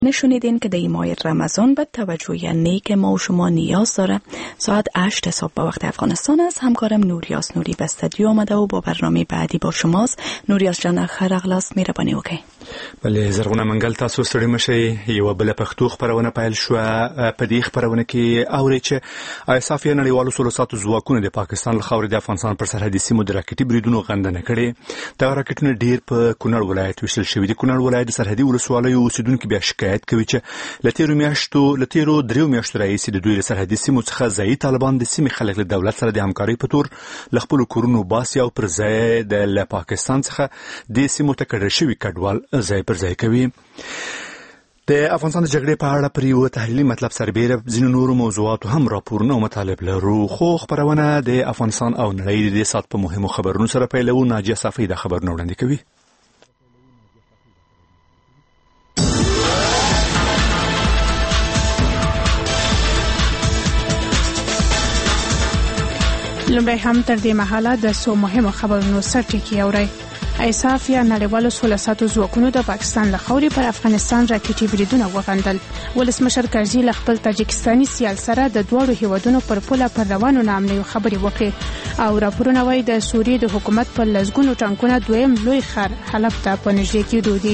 شنیدین که در ماه رمضان به توجه نیک ما و شما نیاز داره. ساعت 8 صبح به وقت افغانستان است. همکارم نوریاس نوری به استودیو آمده و با برنامه بعدی با شماست. نوریاس جان خیر اغلاس مهرباني وکړئ. بله زرغونه منګل تاسو ستړي مشئ. یو بل پښتو خبرونه پیل شو. په دې خبرونه کې اوري چې ایساف یا نړیوالو سولو ساتو ځواکونو د پاکستان له خاورې د افغانستان پر سرحدي سیمو د راکټي بریدونو غندنه کړې. دا راکټونه ډیر په کونړ ولایت وشل شوی دی. کونړ ولایت د سرحدي ولسوالیو اوسیدونکو بیا شکایت کوي چې لتیرو دریو میاشتو راهیسې د دوی له سرحدي سیمو څخه ځایي طالبان د سیمې خلک له دولت سره د همکارۍ په تور له خپلو کورونو باسي او پر ځای د پاکستان څخه د سیمو ته کډه شوي کډوال ځای پر ځای کوي. د افغانستان د جګړې په اړه پر یو تحلیلي مطلب سربیره ځینو نورو موضوعاتو هم راپورونه او مطالب لرو، خو خبرونه د افغانستان او نړۍ د سات په مهمو خبرونو سره پیلو. ناجیه صافی د خبرونه وړاندې کوي. لومړی هم تر دې مهاله د څو مهمو خبرونو سرټکي اورئ. ایساف یا نړیوالو سوله ساتو ځواکونو د پاکستان له خاورې پر افغانستان راکټي بریدونه وغندل. ولسمشر کرزي له خپل تاجکستاني سیال سره د دواړو هیوادونو پر پوله پر روانو نامنیو خبرې وکړې او راپورونه وايي د سوریې د حکومت په لسګونو ټانکونه دویم لوی ښار حلب ته په نږدې کېدو دي.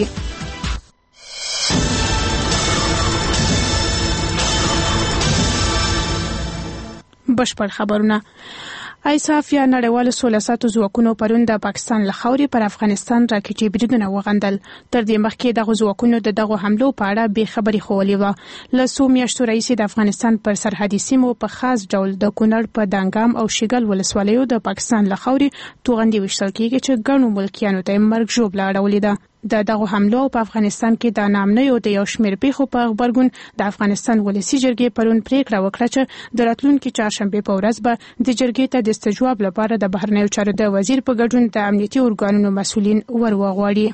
بشپړ خبرونه. ایساف یا نړیوالو سوله ساتو ځواکونو پرون د پاکستان له خاورې پر افغانستان راکټي بریدونه وغندل. تر دې مخکې دغه ځواکونو د دغو حملو په اړه بې خبري ښوولې وه. له څو میاشتو راهیسې د افغانستان پر سرحدي سیمو په خاص ډول د کونړ په دانګام او شیګل ولسوالیو د پاکستان له خاورې توغندي ویشتل کېږي چې ګڼو ملکیانو ته مرګ ژوبله اړولې ده. د دغه حملو په افغانستان کې د نامنیو د یو شمېر پیښو په غبرګون د افغانستان ولسي جرګې پرون پریکړه وکړه چې د راتلونکي چهارشنبې په ورځ به د جرګې ته د استجواب لپاره د بهرنیو چارو د وزیر په ګډون د امنیتي ارګانونو مسؤلین ورغواړي.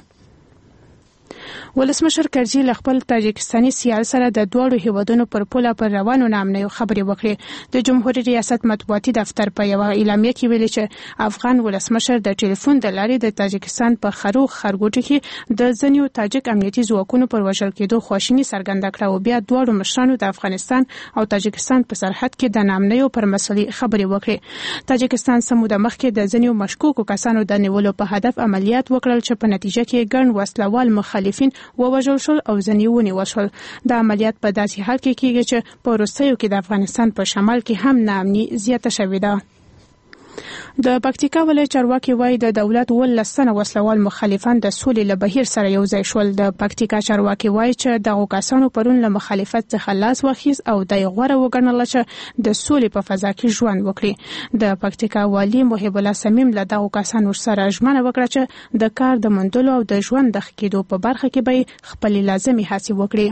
ولسمشر کرزي له خپل تاجکستاني سیال سره د دواړو هیوادونو پر پوله پر روانو نامنیو خبرې وکړې. د جمهوریت ریاست مطبوعاتي دفتر په یوه اعلامیه کې ویلي چې افغان ولسمشر د ټلیفون د لارې د تاجکستان په خروغ کې د ځینو تاجک امنیتي ځواکونو پر وژل کېدو خواشیني څرګنده کړه او بیا دواړو مشرانو د افغانستان او تاجکستان په سرحد کې د نامنیو پر مسلې خبرې وکړې. تاجکستان سموده مخکې د ځینو مشکوکو کسانو د نیولو په هدف عملیات وکړل چې په نتیجه کې ګڼ وسلوال مخالفین ووژل شول او ځینې ونیول شول. دا عملیات په داسې حال کې کېږي چې په وروستیو کې د افغانستان په شمال کې هم ناامني زیاته شوې ده. د پکتیکا ولایت چارواکي وایي د دولت 12 وسلوال مخالفان د سولې له بهیر سره یو ځای شول. د پکتیکا چارواکي وایي چې دغه کسانو پرون له مخالفت څخه لاس واخیست او د غوړه وګڼل چې د سولې په فضا کې ژوند وکړي. د پکتیکا والی محب الله سمیم له دغه کسانو سره ژمنه وکړه چې د کار د موندلو او د ژوند د ښه کېدو په برخه کې به خپل لازمي هڅې وکړي.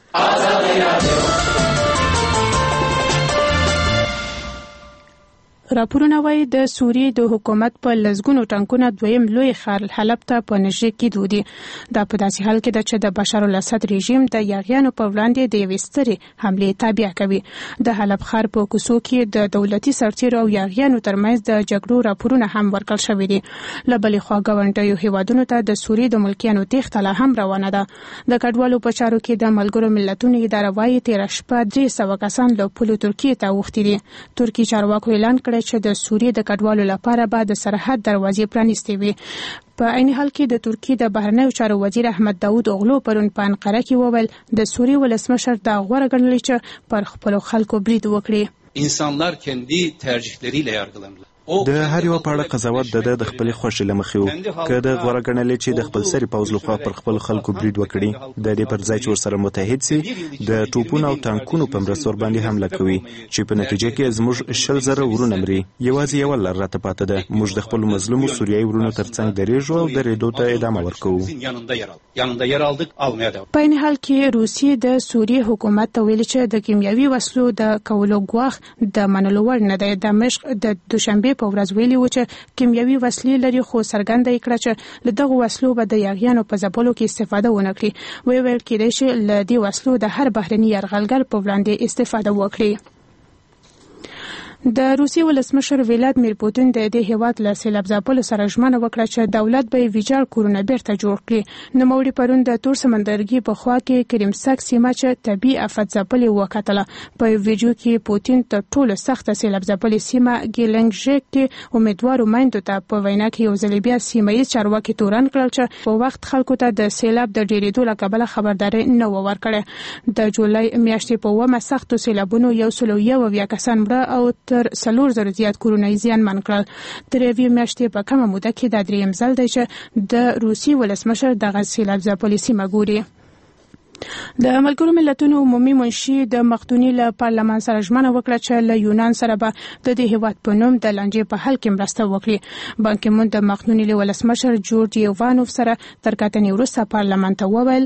راپورونه وايي د سوریې د حکومت په لسګونو ټانکونه دویم لوی ښار حلب ته په نږدې کېدو دي. دا په داسې حال کې ده چې د بشار الاسد رژیم د یاغیانو په وړاندې د یوې سترې حملې تابع کوي. د حلب ښار په کوڅو کې د دولتي سرتیرو او یاغیانو ترمنځ د جګړو راپورونه هم ورکړل شوي دي. له بلې خوا ګاونډیو هیوادونو ته د سوریې د ملکیانو تېښته لا هم روانه ده. د کډوالو په چارو کې د ملګرو ملتونو اداره وايي تېره شپه 300 کسان له پولو ترکیې ته اوښتي دي. ترکي چارواکو اعلان کړی چې د سوریې د کډوالو لپاره به د سرحد دروازې پرانیستې وي. په عین حال کې د ترکیې د بهرنیو چارو وزیر احمد داود اوغلو پرون په انقره کې وویل د سوریې ولسمشر دا غوره ګڼلی چې پر خپلو خلکو برید وکړي. انسانlar kendi tercihleriyle yargılanırlar. د هر یو په اړه قضاوت د خپل خوښۍ لمخې وو. که د غوړه ګڼلې چې د خپل سری پوځ لخوا پر خپل خلکو برید وکړي، د دې پر ځای چې ورسره متحد سي د ټوپونو او ټانکونو په مرسته ور باندې حمله کوي چې په نتیجه کې زموږ 60,000 ورونه مري. یوازې یو لار راته پاتې ده، موږ د خپل مظلومو سوریایي ورونو ترڅنګ درېږو او درېدو ته ادامه ورکوو. په عین حال کې روسیې د سوریې حکومت ته ویلي چې د کیمیاوي وسلو د کولو ګواښ د منلو وړ نه دی. دمشق د دوشنبه په ورځ ویلي و چې کیمیاوي وسلې لري، خو څرګنده یې کړه چې له دغو وسلو به د یاغیانو په ځپلو کې استفاده ونه کړي. ویل کېدای شي له دې وسلو د هر بهرني یرغلګر په وړاندې استفاده وکړي. د روسیې ولسمشر ولادیمیر پوتین د دې هیواد له سیلاب ځپلو سره ژمنه وکړه چې دولت به ویجاړ کورونه بیرته جوړ کړي. نوموړي پرون د تور سمندرګي په خوا کې کریمسک سیمه چې طبیعي افت ځپلې وکتله. په ویډیو کې پوتین تر ټولو سخته سیلاب ځپلې سیمه ګیلنګژیک کې امیدوارو میندو ته په وینا کې یو ځل بیا سیمه ییز چارواکي تورن کړل چې په وخت خلکو ته د سیلاب د ډیریدو له کبله خبرداري نه ورکړه. د جولای میاشتې په ومه سختو سیلابونو 101 کسان مړه او تر 4,000 زیات کورونه زیانمن کړل. تر یوې میاشتې په کمه موده کې دا دریم ځل دی چې د روسیې ولسمشر دغه سیلاب ځپلې سیمه ګوري. د ملګرو ملتونو عمومي منشي د مقدوني له پارلمان سره ژمنه وکړه چې له یونان سره به د دې هیواد په نوم د لانجې په حل کې مرسته وکړي. بان کی مون د مقدوني له ولسمشر جورج ایوانوف سره تر کتنې وروسته پارلمان ته وویل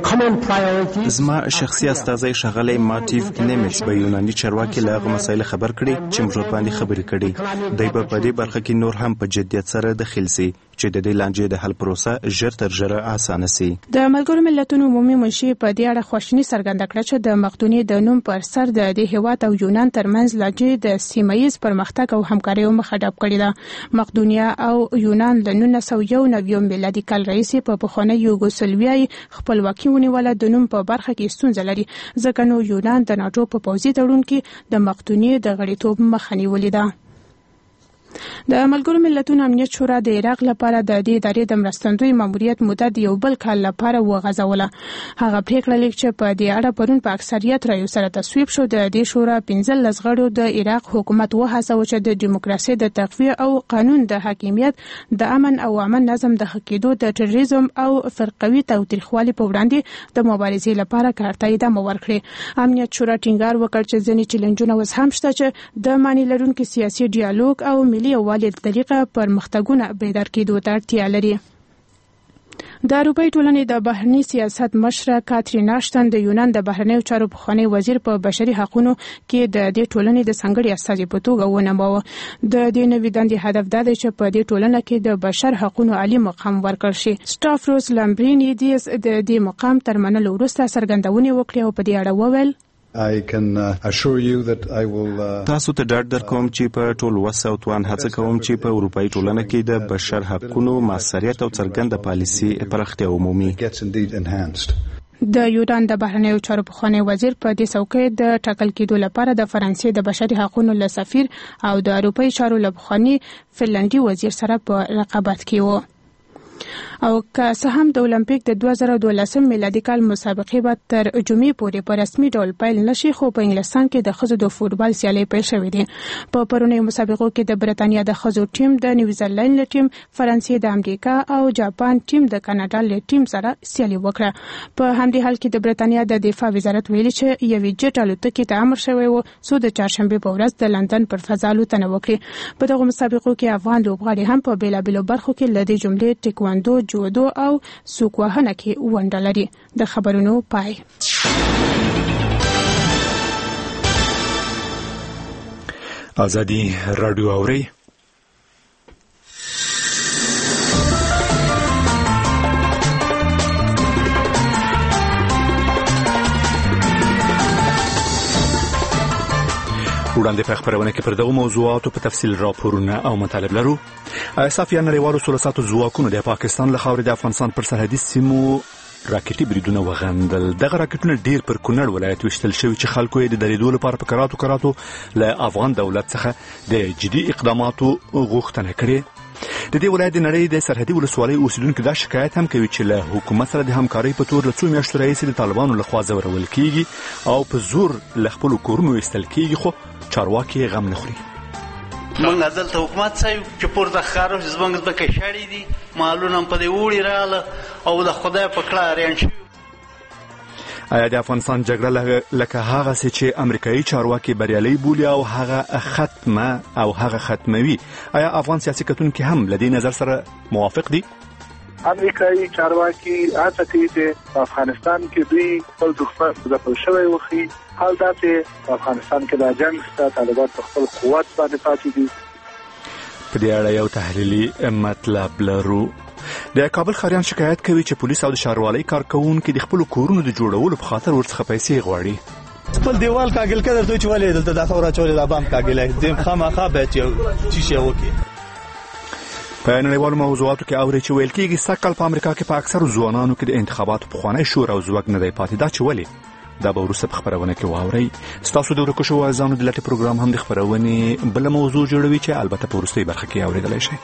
زما شخصي استازی شغله ماتیو نیمټس به یوناني چارواکي له هغه مسایل خبر کړي چې موږ باندې خبرې کړي. دوی په دې برخه کې نور هم په جدیت سره دخیل سي چې د دې لانجې د حل پروسه ژر تر ژره اسانه سي. د ملګرو ملتونو عمومي منشي په دې اړه خوشني څرګنده کړه چې د مقدوني د نوم پر سر د دې هیواد او یونان ترمنځ لانجې د سیمایي پرمختګ او همکارۍ مخه ډب کړې ده. مقدونیا او یونان د 1991 میلادي کال راهیسې په پخوانۍ یوګوسلاویا خپلواکي ونیوله. د نوم په برخه کې ستونزه لري ځکه نو یونان د ناټو په پوځي تړون کې د مقدوني د غړیتوب مخه نیولې ده. د ملګرو ملتونو امنیت شورا د عراق لپاره د دې ادارې د مرستندوی ماموریت مدت د یو بل کال لپاره وغځوله. هغه پریکړه لیک چې په دې اړه پرون په اکثریت رایو سره تصویب شو. د دې شورا 15 غړو د عراق حکومت وهڅاوه چې د دیموکراسي د تقویه او قانون د حاکمیت د امن او امن نظم د حقیقت د تروریزم او فرقوي تاوتریخوالي په وړاندې د مبارزې لپاره کارتای ادامه ورکړي. امنیت شورا ټینګار وکړ چې ځینې چیلنجونه اوس هم شته چې د معنی لرونکي سیاسي ډیالوګ او ملي یووالي د طریقه پرمختګونه بیدار کېدو ته اړتیا لري. د اروپای ټولنې د بهرنی سیاست مشره کاترین اشتن د یونان د بهرنیو چارو پخوانی وزیر په بشري حقوقو کې د دې ټولنې د څنګړي استازي په توګه ونوماوه. د دې نوې دندې هدف دا دی چې په دې ټولنه کې د بشر حقوقو عالی مقام ورکړل شي. سټافروس لامبرینیدیس د دې مقام تر منلو وروسته څرګندونه وکړه او په دې اړه وویل تاسو ته ډاډ درکوم چې په ټول وس او توان هڅه کوم چې په اروپאי ټولنه کې د بشر حقوقو موثریت او څرګنده پالیسي پراختیا عمومي. د یونان د بهرنیو چارو پخوانی وزیر په دې څوکۍ د ټاکل کېدو لپاره د فرانسې د بشري حقوقو له سفیر او د اروپאי چارو له پخوانی فنلندي وزیر سره په رقابت کې و. او که څه هم د اولمپیک د 2012 میلادي کال مسابقې به تر جمعې پورې په رسمي ډول پیل نشي، خو په انګلستان کې د ښځو د فوټبال سیالۍ پیل شوې دي. په پرونیو مسابقو کې د برتانیا د ښځو ټیم د نیوزیلند له ټیم، فرانسې د امریکا او جاپان ټیم د کاناډا له ټیم سره سیالي وکړه. په همدې حال کې د برتانیا د دفاع وزارت ویلي چې یوې جټ الوتکې ته امر شوی و څو د چهارشنبه په ورځ د لندن پر فضا الوتنه وکړي. په دغه مسابقو کې افغان لوبغاړي هم په بیلابیلو برخو کې له دې جملې ټیکواندو، جودو او سوک وهنه کې ونډه لري. د خبرونو پای. ازادي رادیو اوري. وړاندې په خبرونه کې پر دغه موضوعاتو په تفصیل راپورونه او مطالب لرو. صافیا نړیوالو سلساتو ځواکونو د پاکستان له خاورې د افغانستان پر سرحدي سیمو راکټي بریدونه وغندل. دغه راکټونه ډیر پر کونړ ولایت وشتل شوی چې خلکو یې د درېدو لپاره په کراتو له افغان دولت څخه د جدي اقداماتو غوښتنه کړې. د دې ولایت د نړۍ د سرحدي ولسوالۍ اوسیدونکو دا شکایت هم کوي چې له حکومت سره د همکارۍ په تور له څو میاشتو راهیسې د طالبانو لخوا ځورول کیږي او په زور له خپلو کورونو ایستل کیږي، خو چارواکي غم نه خوري. موږ دلته حکومت صاحب چې پورته ښکارو چې زموږ ځمکې شړې دي، مالونه په دې وړي راغله او د خدای په کړه اریان شوي. آیا د افغانستان جګړه لکه هغه چې امریکایي چارواکي بریالي بولي او هغه ختموي، آیا افغان سیاسي کتونکي هم له دې نظر سره موافق دي؟ امریکایي چارواکي هڅه کوي چې په افغانستان کې دوی خپل دښمن ځپل شوی وخی. حال دا چې په افغانستان کې د جنګ سره طالبان په خپل قوت باندې پاتې دي. په دې اړه یو تحلیلي مطلب لرو. د کابل ښاریان شکایت کوي چې پولیس او د ښاروالۍ کارکوونکي د خپلو کورونو د جوړولو په خاطر ورڅخه پیسې غواړي. خپل دیوال کاګل کړه دوی چې ولې دلته دا خبره چولې دا بام کاګلې دیم خامخا به چې شي وکي. په نړیوالو موضوعاتو کې اوري چې ویل کېږي سږ کال په امریکا کې په اکثرو ځوانانو کې د انتخاباتو پخوانی شور او ځواک نه دی پاتې. دا چې ولې دا به وروسته په خبرونه کې واورئ. ستاسو د ورکو شوو ازانو د لټې پروګرام هم د خبرونې بله موضوع جوړوي چې البته په وروستۍ برخه کې اورېدلی شئ.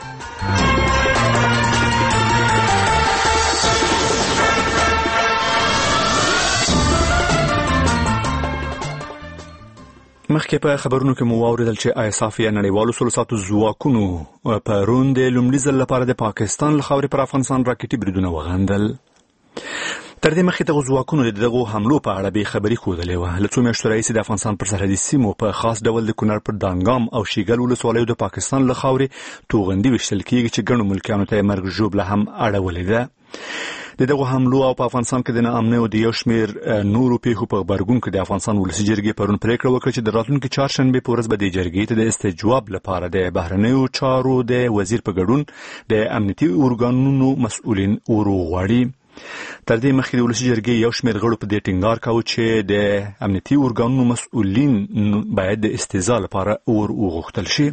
مخکې په خبرونو کې مو واورېدل چې ISAF یا نړیوالو سلساتو ځواکونو پرون د لومړي ځل لپاره د پاکستان له خاورې پر افغانستان راکټي بریدونه وغندل. تر دې مخکې دغو ځواکونو د دغو حملو په اړه بې خبري ښودلې وه. له څو میاشتو راهیسې د افغانستان پر سرحدي سیمو په خاص ډول د کونړ پر دانګام او شیګل ولسوالیو د پاکستان له خاورې توغندي ویشتل کېږي چې ګڼو ملکیانو ته یې مرګ ژوبله هم اړولې ده. د دغو حملو او په افغانستان کې د ناامنۍ او د یو شمېر نورو پیښو په غبرګون کې د افغانستان ولسي جرګې پرون پرېکړه وکړه چې د راتلونکي چهارشنبې په ورځ به دې جرګې ته د استجواب لپاره د بهرنیو چارو د وزیر په ګډون د امنیتي ارګانونو مسؤلین وروغواړي. تر دې مخکې د ولسي جرګې یو شمېر غړو په دې ټینګار کاوه چې د امنیتي ارګانونو مسؤلین باید د استیضاح لپاره وغوښتل شي.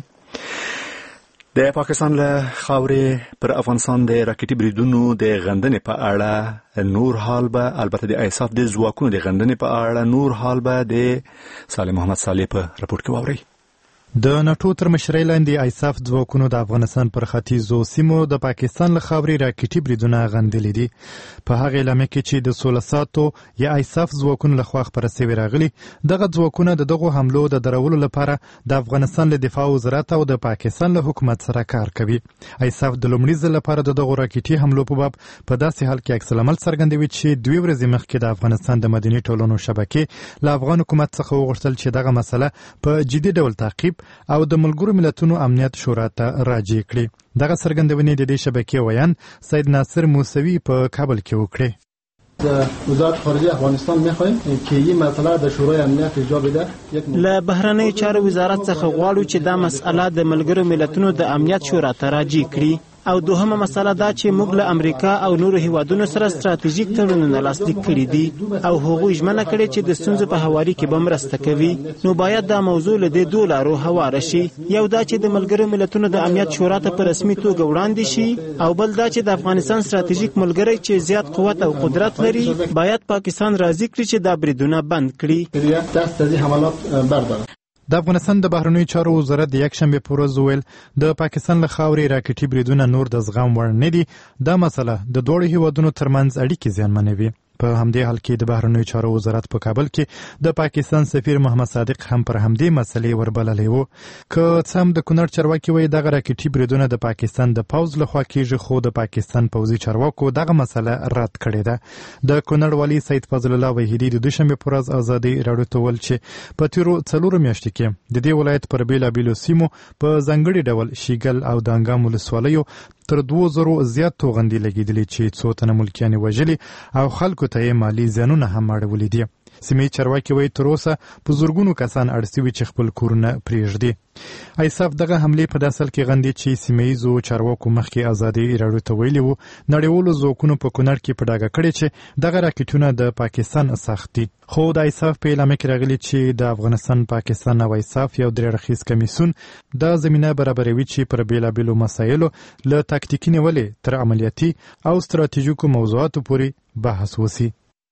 د پاکستان له خاورې پر افغانستان د راکټي بریدونو د غندنې په اړه نور حال به البته د ISAF د ځواکونو د غندنې په اړه نور حال به د صالح محمد صالح په راپور کې واورئ. د ناتو تر مشرۍ لاندې ISAF ځواکونو د افغانستان پر ختیځو سیمو د پاکستان له خاورې راکټي بریدونه غندلي دي. په هغه اعلامیه کې چې د 16 ساعتو یا ISAF ځواکونو لخوا خپاره شوی راغلي، دغه ځواکونه د دغو حملو د درولو لپاره د افغانستان له دفاع وزارت او د پاکستان له حکومت سره کار کوي. ISAF د لومړي ځل لپاره د دغو راکټي حملو په باب په داسې حال کې عکس العمل څرګندوي چې 2 ورځې مخکې د افغانستان د مدني ټولنو شبکې له افغان حکومت څخه وغوښتل چې دغه مسله په جدي ډول تعقیب او د ملګرو ملتونو امنیت شورا ته راجع کړي. دغه څرګندونې د دې شبکې ویان سید ناصر موسوي په کابل کې وکړي. وزارت خارجه افغانستان میخوایم که این مسئله در شورای امنیت اجرا بده. له بهرنی چارو وزارت څخه غواړو چې دا مسئله د ملګرو ملتونو د امنیت شورا ته راجع کړي. او دوهمه مسله دا چې موږ له امریکا او نورو هیوادونو سره ستراتیژیک تړونونه لاسلیک کړي دي او هغوی ژمنه کړې چې د ستونزو په هواري کې به مرسته کوي. نو باید دا موضوع له دې دوه لارو هواره شي. یو دا چې د ملګرو ملتونو د امنیت شورا ته په رسمي توګه وړاندې شي، او بل دا چې د افغانستان ستراتیژیک ملګری چې زیات قوت او قدرت لري باید پاکستان راضي کړي چې دا بریدونه بند کړي. د افغانستان د بهرنیو چارو وزارت د یکشنبه په ورځ ویل د پاکستان له خاورې راکټي بریدونه نور د زغم وړ نه دي. دا مسله د دوه هیوادونو ترمنځ اړیکې زیانمنوي. په همدې حال کې د بهرنیو چارو وزارت په کابل کې د پاکستان سفیر محمد صادق هم پر همدې مسلې وربللی و. که څه هم د کونړ چارواکي وایي دغه راکټي بریدونه د پاکستان د پوځ لخوا کېږي، خو د پاکستان پوځي چارواکو دغه مسله رد کړې ده. د کونړ والي سید فضل الله وحیدي د دوشنبه په ورځ ازادي راډیو ته ویل چې په تیرو 4 میاشتو کې د دې ولایت پر بیلابیلو سیمو په ځانګړي ډول شیګل او دانګام ولسوالیو تر 2000 زیات توغندي لګیدلې چې څو تنه ملکیان وژلي او خلکو ته مالی زیانونه هم اړولي دي. سیمې چارواکي وایي تر اوسه په زورګونو کسان اړ شوي چې خپل کورونه پرېږدي. ISAF دغه حملې په داسې حال کې غندي چې سیمهییزو چارواکو مخکې ازادي راډیو ته ویلي وو نړیوالو ځواکونو په کونړ کې په ډاګه کړې چې دغه راکټونه د پاکستان ساخت دي. خو د ISAF په اعلامیه کې راغلي چې د افغانستان، پاکستان او ISAF یو درې اړخیز کمیسیون دا زمینه برابروي چې پر بیلابیلو مسایلو له تاکتیکي نیولې تر عملیاتي او ستراتیژیکو موضوعاتو پورې بحث وسی.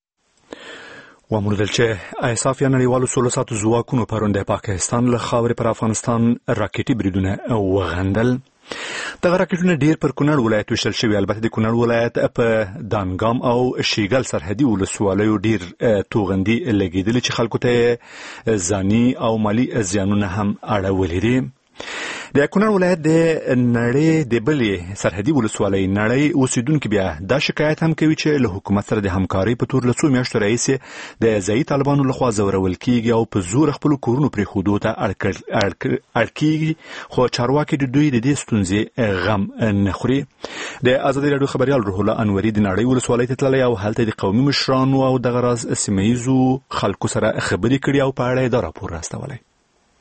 وموندل چې ISAF یا نړیوالو سولساتو ځواکونو پرون د پاکستان له خاورې پر افغانستان راکټي بریدونه وغندل. دغه راکټونه ډیر پر کونړ ولایت وشل شوي. البته د کونړ ولایت په دانګام او شیګل سرحدي ولسوالیو ډیر توغندي لګیدلي چې خلکو ته ځاني او مالی زیانونه هم اړولي دي. د کونړ ولایت د نړۍ د بلې سرحدي ولسوالۍ نړۍ اوسیدونکو بیا دا شکایت هم کوي چې له حکومت سره د همکارۍ په تور له څو میاشتو راهیسې د ځایي طالبانو لخوا ځورول کیږي او په زور خپل کورونو پرېښودو ته اړ کیږي، خو چارواکي د دوی د دې ستونزې غم نه خوري. د ازادي راډیو خبریال روح الله انوري د نړۍ ولسوالۍ ته تللی او هلته د قومي مشرانو او دغه راز سیمه ییزو خلکو سره خبرې کړي او په اړه یې دا راپور راستولی.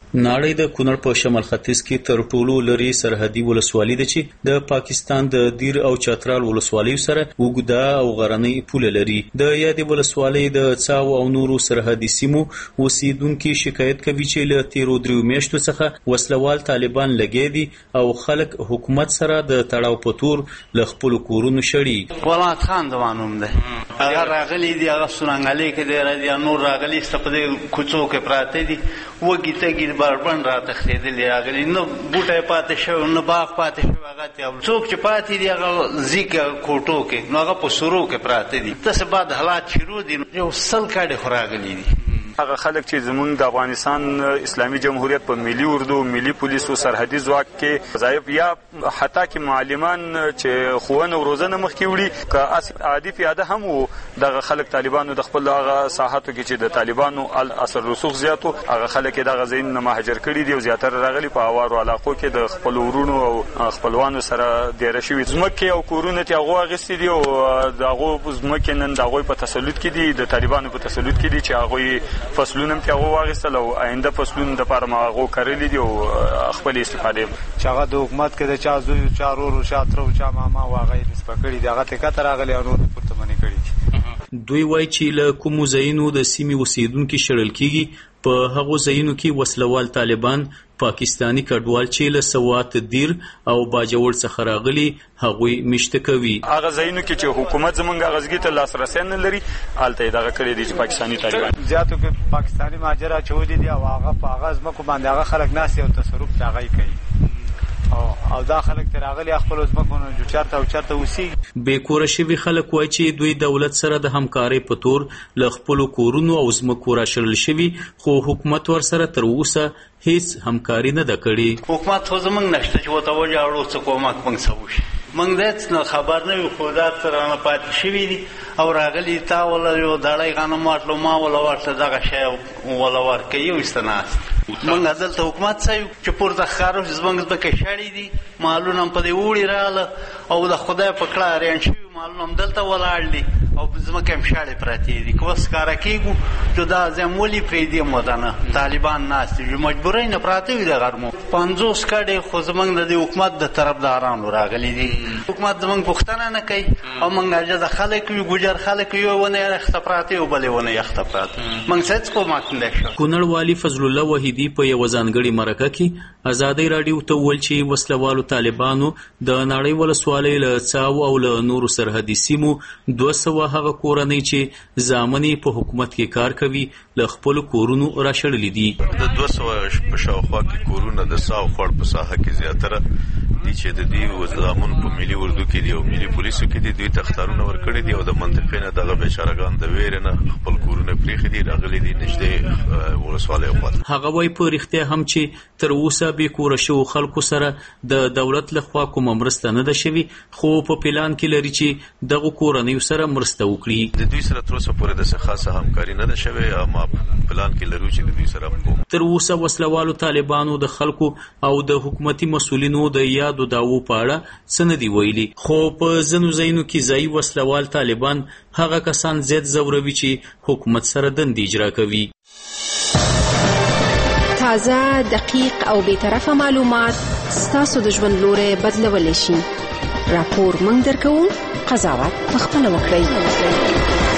ناړۍ د کونړ په شمال ختیځ کې تر ټولو لري سرحدي ولسوالي ده چې د پاکستان د دیر او چترال ولسوالیو سره وګړه او غرنۍ پوله لري. د یادې ولسوالۍ د څاو او نورو سرحدي سیمو اوسیدونکو شکایت کوي چې له تیرو دریو میاشتو څخه وسلوال طالبان لګي دي او خلک حکومت سره د تړاو په تور له خپل کورونو شړي. ولات خان دوانوم ده هغه راغلي دي هغه سورنګالي کې دی راځي نور راغلي ستپدې کوڅو کې پراته دي وګی تګی بربند را تختیدلی راغلی نو بوټه پاتې شو نو باغ پاتې شو هغه ته څوک چې پاتې دی هغه زیکه کوټو کې نو هغه په سورو کې پراته دي تاسو بعد حالات شروع دي یو سل کډه خوراغلی دي. هغه خلک چې زمونږ د افغانستان اسلامي جمهوریت په ملي اردو ملي پولیسو سرحدي ځواک کې ضعیف یا حتی کې معلمان چې خوونه او روزنه مخکې وړي که عادي پیاده هم وو دغه خلک طالبانو د خپل هغه ساحاتو کې چې د طالبانو اثر رسوخ زیاتو هغه خلک دغه ځین نه مهاجر کړي دي او زیاتره راغلي په هوارو علاقو کې د خپل ورونو او خپلوانو سره ډیر شوي ځمکې او کورونه ته هغه غوښتي دي او دغه ځمکې نن دغه په تسلط کې دي د طالبانو په تسلط کې دي چې هغه فصلونه هم هغه واغستل او آینده فصلونه د لپاره هغه کړلي دي او خپل استفاده چې هغه د حکومت کې د چا زوی چا ورور چا تر او چا ماما واغې نسبت کړي دي هغه ته کتر راغلي او نور پورته منې کړي. دوی وایي چې له کومو ځایونو د سیمې اوسیدونکو شړل کیږي په هغو ځایونو کې وسلوال طالبان پاکستانی کډوال چې له سوات دیر او باجوړ څخه راغلي هغوی مشته کوي. هغه ځایونو کې چې حکومت زمونږ غزګي ته لاسرسي نه لري الته دغه کړی دي چې پاکستانی طالبان زیاتو کې پاکستانی ماجرا چولې دي او هغه په هغه ځمکو باندې هغه خلک ناس او تصرف تاغي کوي او دا خلک تراغلي خپل ځمکونه جو چارته او چارته وسی به کور شوی خلک وای چې دوی دولت سره د همکارۍ په تور ل خپل کورونو او ځمکو را شړل شوی خو حکومت ور سره تر اوسه هیڅ همکاري نه د کړې. حکومت خو زمونږ نشته چې وته وجاړو څه کومک پنګ سوي موږ دې نه خبر نه یو خدات سره نه پاتې شوی دي او راغلی تا ولا یو دړای غنم ماټلو ما ولا ورته دغه شی ولا ورکه یو استناس موږ دلته حکومت سایو چې پورته خارو زمونږ د کشړی دي مالونه په دې وړي رااله او د خدای په کړه رین شي مالونه دلته ولاړ دي او زمکه هم شاړې پراته دي کوس کار کیږي چې دا زمولي پرې دي مودانه طالبان ناس دي مجبورای نه پراته وي د غرمو 50 کډه خو زمونږ د حکومت د طرفدارانو راغلي دي حکومت زمونږ پښتنه نه کوي او موږ اجازه خلک یو ګجر خلک یو ونه اختپراته او بلې ونه اختپراته موږ څه کوم نشو. کونړ والی فضل الله وحیدی په یو ځانګړي مرکه کې ازادي رادیو ته ول چې وسلوالو طالبانو د نړۍ ولسوالۍ له څاو او له نورو سرحدي سیمو 200 هغه کورنۍ چې ځامنې په حکومت کې کار کوي له خپل کورونو را شړلې دي. د 200 په شاوخوا کې کورونه د ساو خړ په ساحه کې زیاتره دي چې د دې وزامن په ملي اردو کې دي او ملي پولیسو کې دي دوی تختارونه ورکړي دي او د منطقې نه دغه بیچارهګان د ویر نه خپل کورونه پریخي دي راغلي دي نږدې ولسوالۍ خواته. هغه وایي په رښتیا هم چې تر اوسه به کور شو خلکو سره د دولت لخوا کوم مرسته نه ده شوی خو په پلان کې لري چې دغه کورنۍ سره مرسته وکړي. د دوی سره تر اوسه پورې د خاصه همکاري نه ده شوی اما پلان کې لرو چې د دوی سره تر اوسه وسلوالو طالبانو د خلکو او د حکومتي مسولینو د یادو داوو په اړه څه نه دی ویلي خو په ځینو ځایونو کې ځایي وسلوال طالبان هغه کسان زیات زوروي چې حکومت سره دندې اجرا کوي. تازه دقیق او بیطرفه معلومات ستاسو د ژوند لوري بدلولی شي. راپور موږ درکوو قضاوت پخپله وکړئ.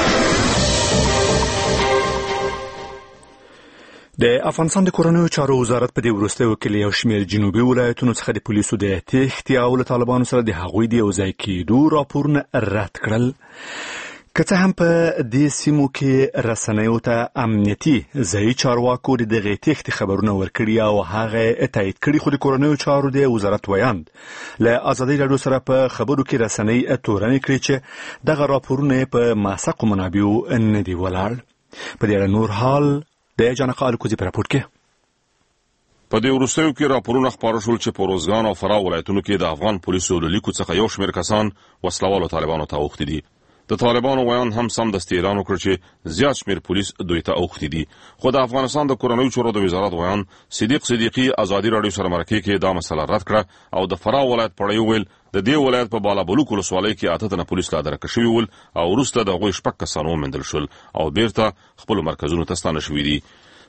د افغانستان د کورنیو چارو وزارت په دې وروستیو کې یو شمېر جنوبي ولایتونو څخه د پولیسو د تېښتې او له طالبانو سره د هغوی د یوځای کېدو راپورونه رد کړل. که څه هم په دې سیمو کې رسنیو ته امنیتي ځایي چارواکو د دغې تېښتې خبرونه ورکړي او هغه تایید کړي خو د کورنیو چارو د وزارت ویاند له ازادي راډیو سره په خبرو کې رسنۍ تورنې کړي چې دغه راپورونه په موثقو منابعو نه دي ولاړ. په دې اړه نور حال د جانقه الکوزي په راپور کې. په دې وروستیو کې راپورونه خپاره شول چې په روزګان او فراه ولایتونو کې د افغان پولیسو له لیکو څخه یو شمېر کسان وسلوالو طالبانو ته اوښتي دي. د طالبانو ویان هم سمدستي اعلان وکړ چې زیات شمېر پولیس دوی ته اوښتي دي. خو د افغانستان د کورنیو چارو د وزارت ویان صدیق صدیقي ازادي راډیو سره مرکه کې دا مسله رد کړه او د فراه ولایت په اړه ویل د دې ولایت په بالابلوک ولسوالۍ کې 8 تنه پولیس لا درک شوي ول او وروسته د هغوی 6 کسان وموندل شول او بیرته خپل مرکزونو ته ستانه شوي دي.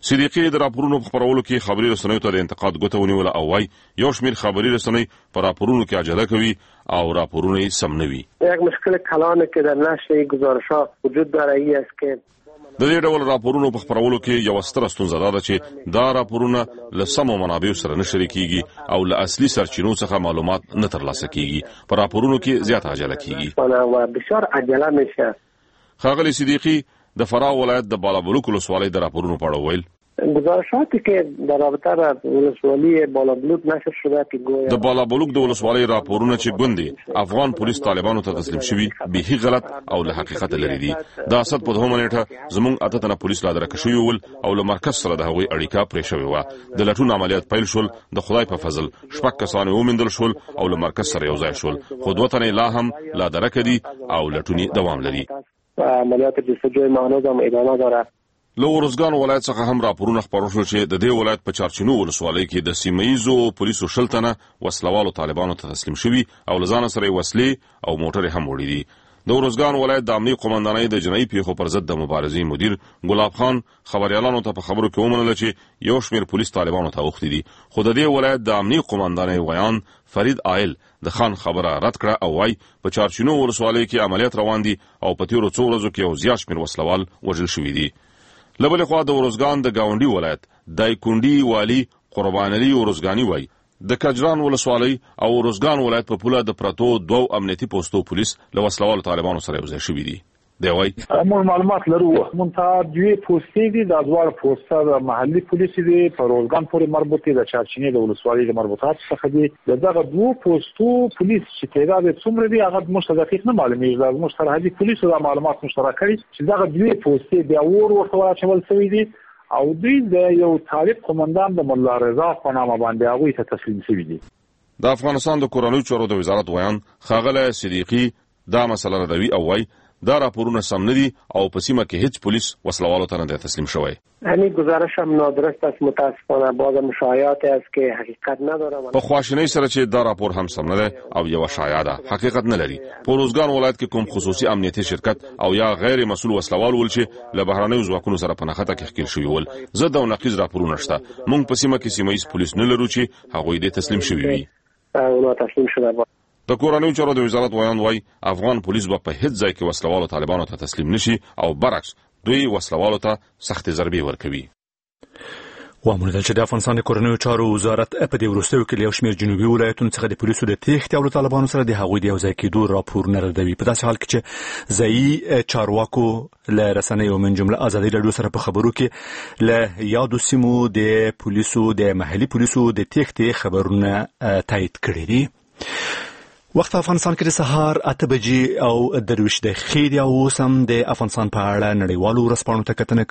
صدیقي د راپورونو په خبرولو کې خبري رسنیو ته د انتقاد ګوته ونیوله او وايي یو شمېر خبري رسنۍ په راپورونو کې عجله کوي او راپورونه یې سم نه وي. یک مشکل کلانه که در نشر گزارش‌ها وجود داره ای است که د دې ډول راپورونو په خبرولو کې یو ستره ستونزه ده چې دا راپورونه له سمو منابعو سره نه شریکېږي او له اصلي سرچینو څخه معلومات نه ترلاسه کیږي. په راپورونو کې زیات عجله کیږي و بسیار عجله میشه. ښاغلي صدیقي د فراه ولایت د بالابلوک ولسوالۍ د راپورونو په اړه ویل گزارشاتی که در رابطه با ولسوالی بالابلوک نشر شده که گویا د بالابلوک د ولسوالۍ راپورونه چې ګوندي افغان پولیس طالبانو ته تسلیم شوي بیخي غلط او له حقیقت لري دي. د اسد په دومره نیټه زموږ اته تنه پولیس لا درک شوي ول او له مرکز سره د هغوی اړیکه پرې شوې وه. د لټون عملیات پیل شول. د خدای په فضل 6 کسان ومندل شول او له مرکز سره یو ځای شول. خو دوه تنه لا هم لا درک دي او لټونی دوام لري. عملیات جستجوی مهنوز هم ادامه داره. له ورزګان ولایت څخه هم راپورونه خپاره شول چې د دې ولایت په چارچینو ولسوالۍ کې د سیمه‌ییزو پولیسو شلتنه وسلوالو طالبانو ته تسلیم شوي او لزان سره وسلې او موټر هم وړي دي. د ورزګان ولایت د امنیت قومندانۍ د جنایي پیښو پر ضد د مبارزې مدیر ګلاب خان خبريالانو ته په خبرو کې ومنله چې یو شمېر پولیس طالبانو ته اوښتي دي. خو د دې ولایت د امنیت قومندانۍ ویان فرید عائل د خان خبره رد کړه او وايي په چارچینو ولسوالۍ کې عملیات روان دي او په تیرو څو ورځو کې یو زیات شمېر وسلوال وژل شوي دي. لبل خوا د ورزګان د گاونډي ولایت دایکونډي والی قربان علي ورزګانی وای د کجران ولسوالۍ او ورزګان ولایت په پوله د پراتو دوه امنیتي پوسټو پولیس له وسلوالو طالبانو سره یو ځای شوي دي. دی وای موږ معلومات لرو مونږ دوی پوسټې دي د ازوار پوسټه د محلي پولیس دي په روزګان پورې مربوط دي د چارچینې د ولسوالۍ د مربوطات څخه دي. دغه دوه پوسټو پولیس چې تعداد څومره دي هغه مستدقیق نه معلومیږي. د مشترکي پولیسو د معلومات مشترک کړي چې دغه دوه پوسټې بیا ورته واچول شوی دي او دوی د یو طالب قومندان د مولا رضا په نامه باندې هغه ته تسلیم شوی دي. د افغانستان د کورنیو چارو د وزارت ویان خاغله صدیقي دا مسله ردوي او وای دا راپورونه سم نه دي او په سیمه کې هیڅ پولیس وسلوالو ته نه تسلیم شوی. همین گزارش هم نادرست است. متاسفانه بازم شایعات است که حقیقت نداره. په خواشینۍ سره چې دا راپور هم سم نه ده او یو شایعه ده حقیقت نه لري. په روزګان ولایت کې کوم خصوصي امنیتي شرکت او یا غیر مسؤل وسلوال ول چې له بهرانیو ځواکونو سره په نښته کې ښکیل شوی ول زه د نقیض راپورونه شته. موږ په سیمه کې سیمه‌ییز پولیس نه لرو چې هغوی دې تسلیم شوی وي. او تسلیم شوه. د کورنیو چارو د وزارت ویان وای افغان پولیس په هیڅ ځای کې وسلوالو طالبانو ته تسلیم نشي او برعکس دوی وسلوالو ته سخت ضربې ورکوي. وامنه چې د افغانستان د کورنیو چارو وزارت په دې وروستیو کې له شمیر جنوبي ولایتونو څخه د پولیسو د تېښتې او طالبانو سره د هغوی د یو ځای کېدو راپور نه ردوي. په داسې حال کې چې ځایي چارواکو له رسنیو من جمله ازادي راډیو سره په خبرو کې له یادو سیمو د پولیسو د محلي پولیسو د تېښتې خبرونه تایید کړي دي. وخت افغانستان کې د سهار 8 بجې او 23 دقیقې دی او سم د افغانستان په اړه نړیوالو ورځپاڼو ته کتنه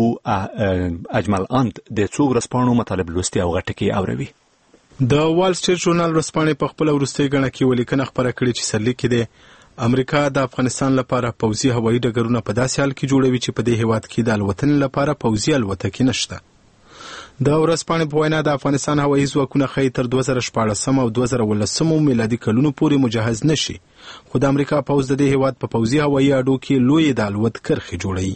کوو. اجمل اند د څو ورځپاڼو مطالب لوستي او غټکي اوروي. د وال سټریټ ژورنال ورځپاڼې په خپل وروستي غڼه کې ولیکنه خبره کړې چې سرلیک دی امریکا د افغانستان لپاره پوځي هوایي ډګرونه په داسې حال کې جوړوي چې په دې هیواد کې د الوتنې لپاره پوځي الوتکې نشته. د ورځپاڼې په وینا د افغانستان هوایي ځواکونه ښایي تر 2014 او 2019 میلادي کلونو پورې مجهز نشي خو د امریکا پوځ د دې هیواد په پوځي هوایي اډو کې لوی د الوت کرښې جوړوي.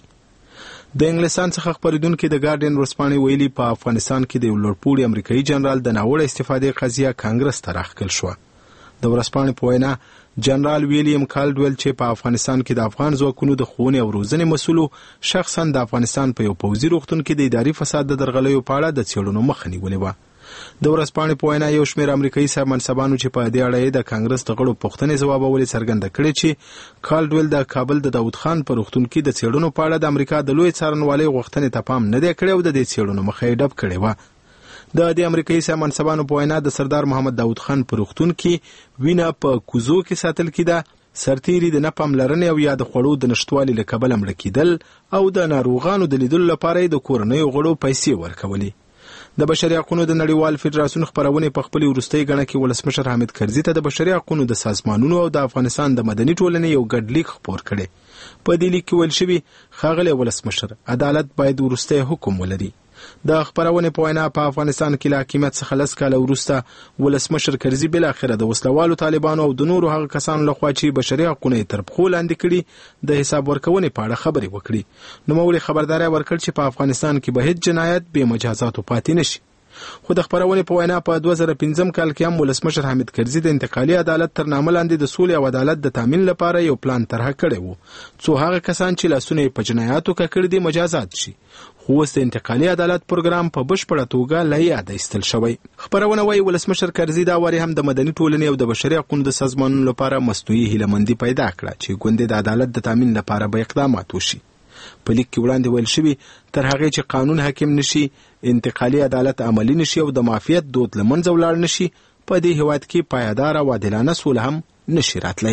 د انګلستان څخه خبرېدونکي د ګارډین ورځپاڼې ویلي په افغانستان کې د یو لوړپوړي امریکایي جنرال د ناوړه استفادې قضیه کانګرس ته راښکل شوه. د ورځپاڼې په وینا جنرال ویلیام کالډویل چې په افغانستان کې د افغان ځواکونو د ښوونې او روزنې مسؤل شخصا د افغانستان په یو پوځي روغتون کې د اداري فساد د درغلیو په اړه د څېړنو مخه نیولې وه. د ورځپاڼې په وینا یو شمېر امریکایي منصبانو چې په دې اړه د کانګرس د غړو پوښتنې ځوابولې څرګنده کړې چې کالډویل د کابل د داود خان په روغتون کې د څېړنو په اړه د امریکا د لوی څارنوالۍ غوښتنې ته پام نه دی کړی او د دې څېړنو مخه یې ډب کړې وه. د امریکایي منصبانو په وینا د سردار محمد داود خان په روغتون کې وینه په کوزو کې ساتل کېده، سرتیري د نه پاملرنې او یا د خوړو د نشتوالي له کبله مړه کېدل او د ناروغانو د لیدلو لپاره د کورنیو غړو پیسې ورکولې. د بشري حقوقو د نړیوال فدراسیون خبرونه په خپل وروستي غڼه کې ولسمشر حامد کرزي ته د بشري حقوقو د سازمانونو او د افغانستان د مدني ټولنې یو ګډ لیک خپور کړي. په دې لیک کې ویل شوی ښاغلی ولسمشر عدالت باید وروستي حکم ولري. د خبرونه په وینا په افغانستان کې له حکومت څخه لس کاله وروسته ولسمشر کرزي بل اخره د وسلوالو طالبانو او د نورو هغه کسانو لخوا چې بشري حقوقونه تر پښو لاندې کړي د حساب ورکونې په اړه خبرې وکړي. نو موري خبرداري ورکړ چې په افغانستان کې به هیڅ جنایت به مجازاتو پاتې نشي. خو د خبرونه په وینا په 2015 کال کې هم ولسمشر حامد کرزي د انتقالي عدالت تر نامه لاندې د سولې او عدالت د تامین لپاره یو پلان طرح کړی وو څو هغه کسان چې لاسونه په جنایاتو کړي دي مجازات شي. خو د انتقالي عدالت پروګرام په بشپړه توګه لا یاد ایستل شوی. خبرونه وايي ولسمشر کرزي دا وری هم د مدني ټولنې او د بشري حقوقو د سازمانونو لپاره مصنوعي هیلمندي پیدا کړه چې ګوندې د عدالت د تامین لپاره به اقدامات وشي. په لیک کې وړاندې ویل شوی تر هغه چې قانون حاکم نشي، انتقالي عدالت عملی نشي او د مافیات دود لمنځه ولاړ نشي، په دې هیواد کې پایدار او عادلانه سوله هم نشي راتلی.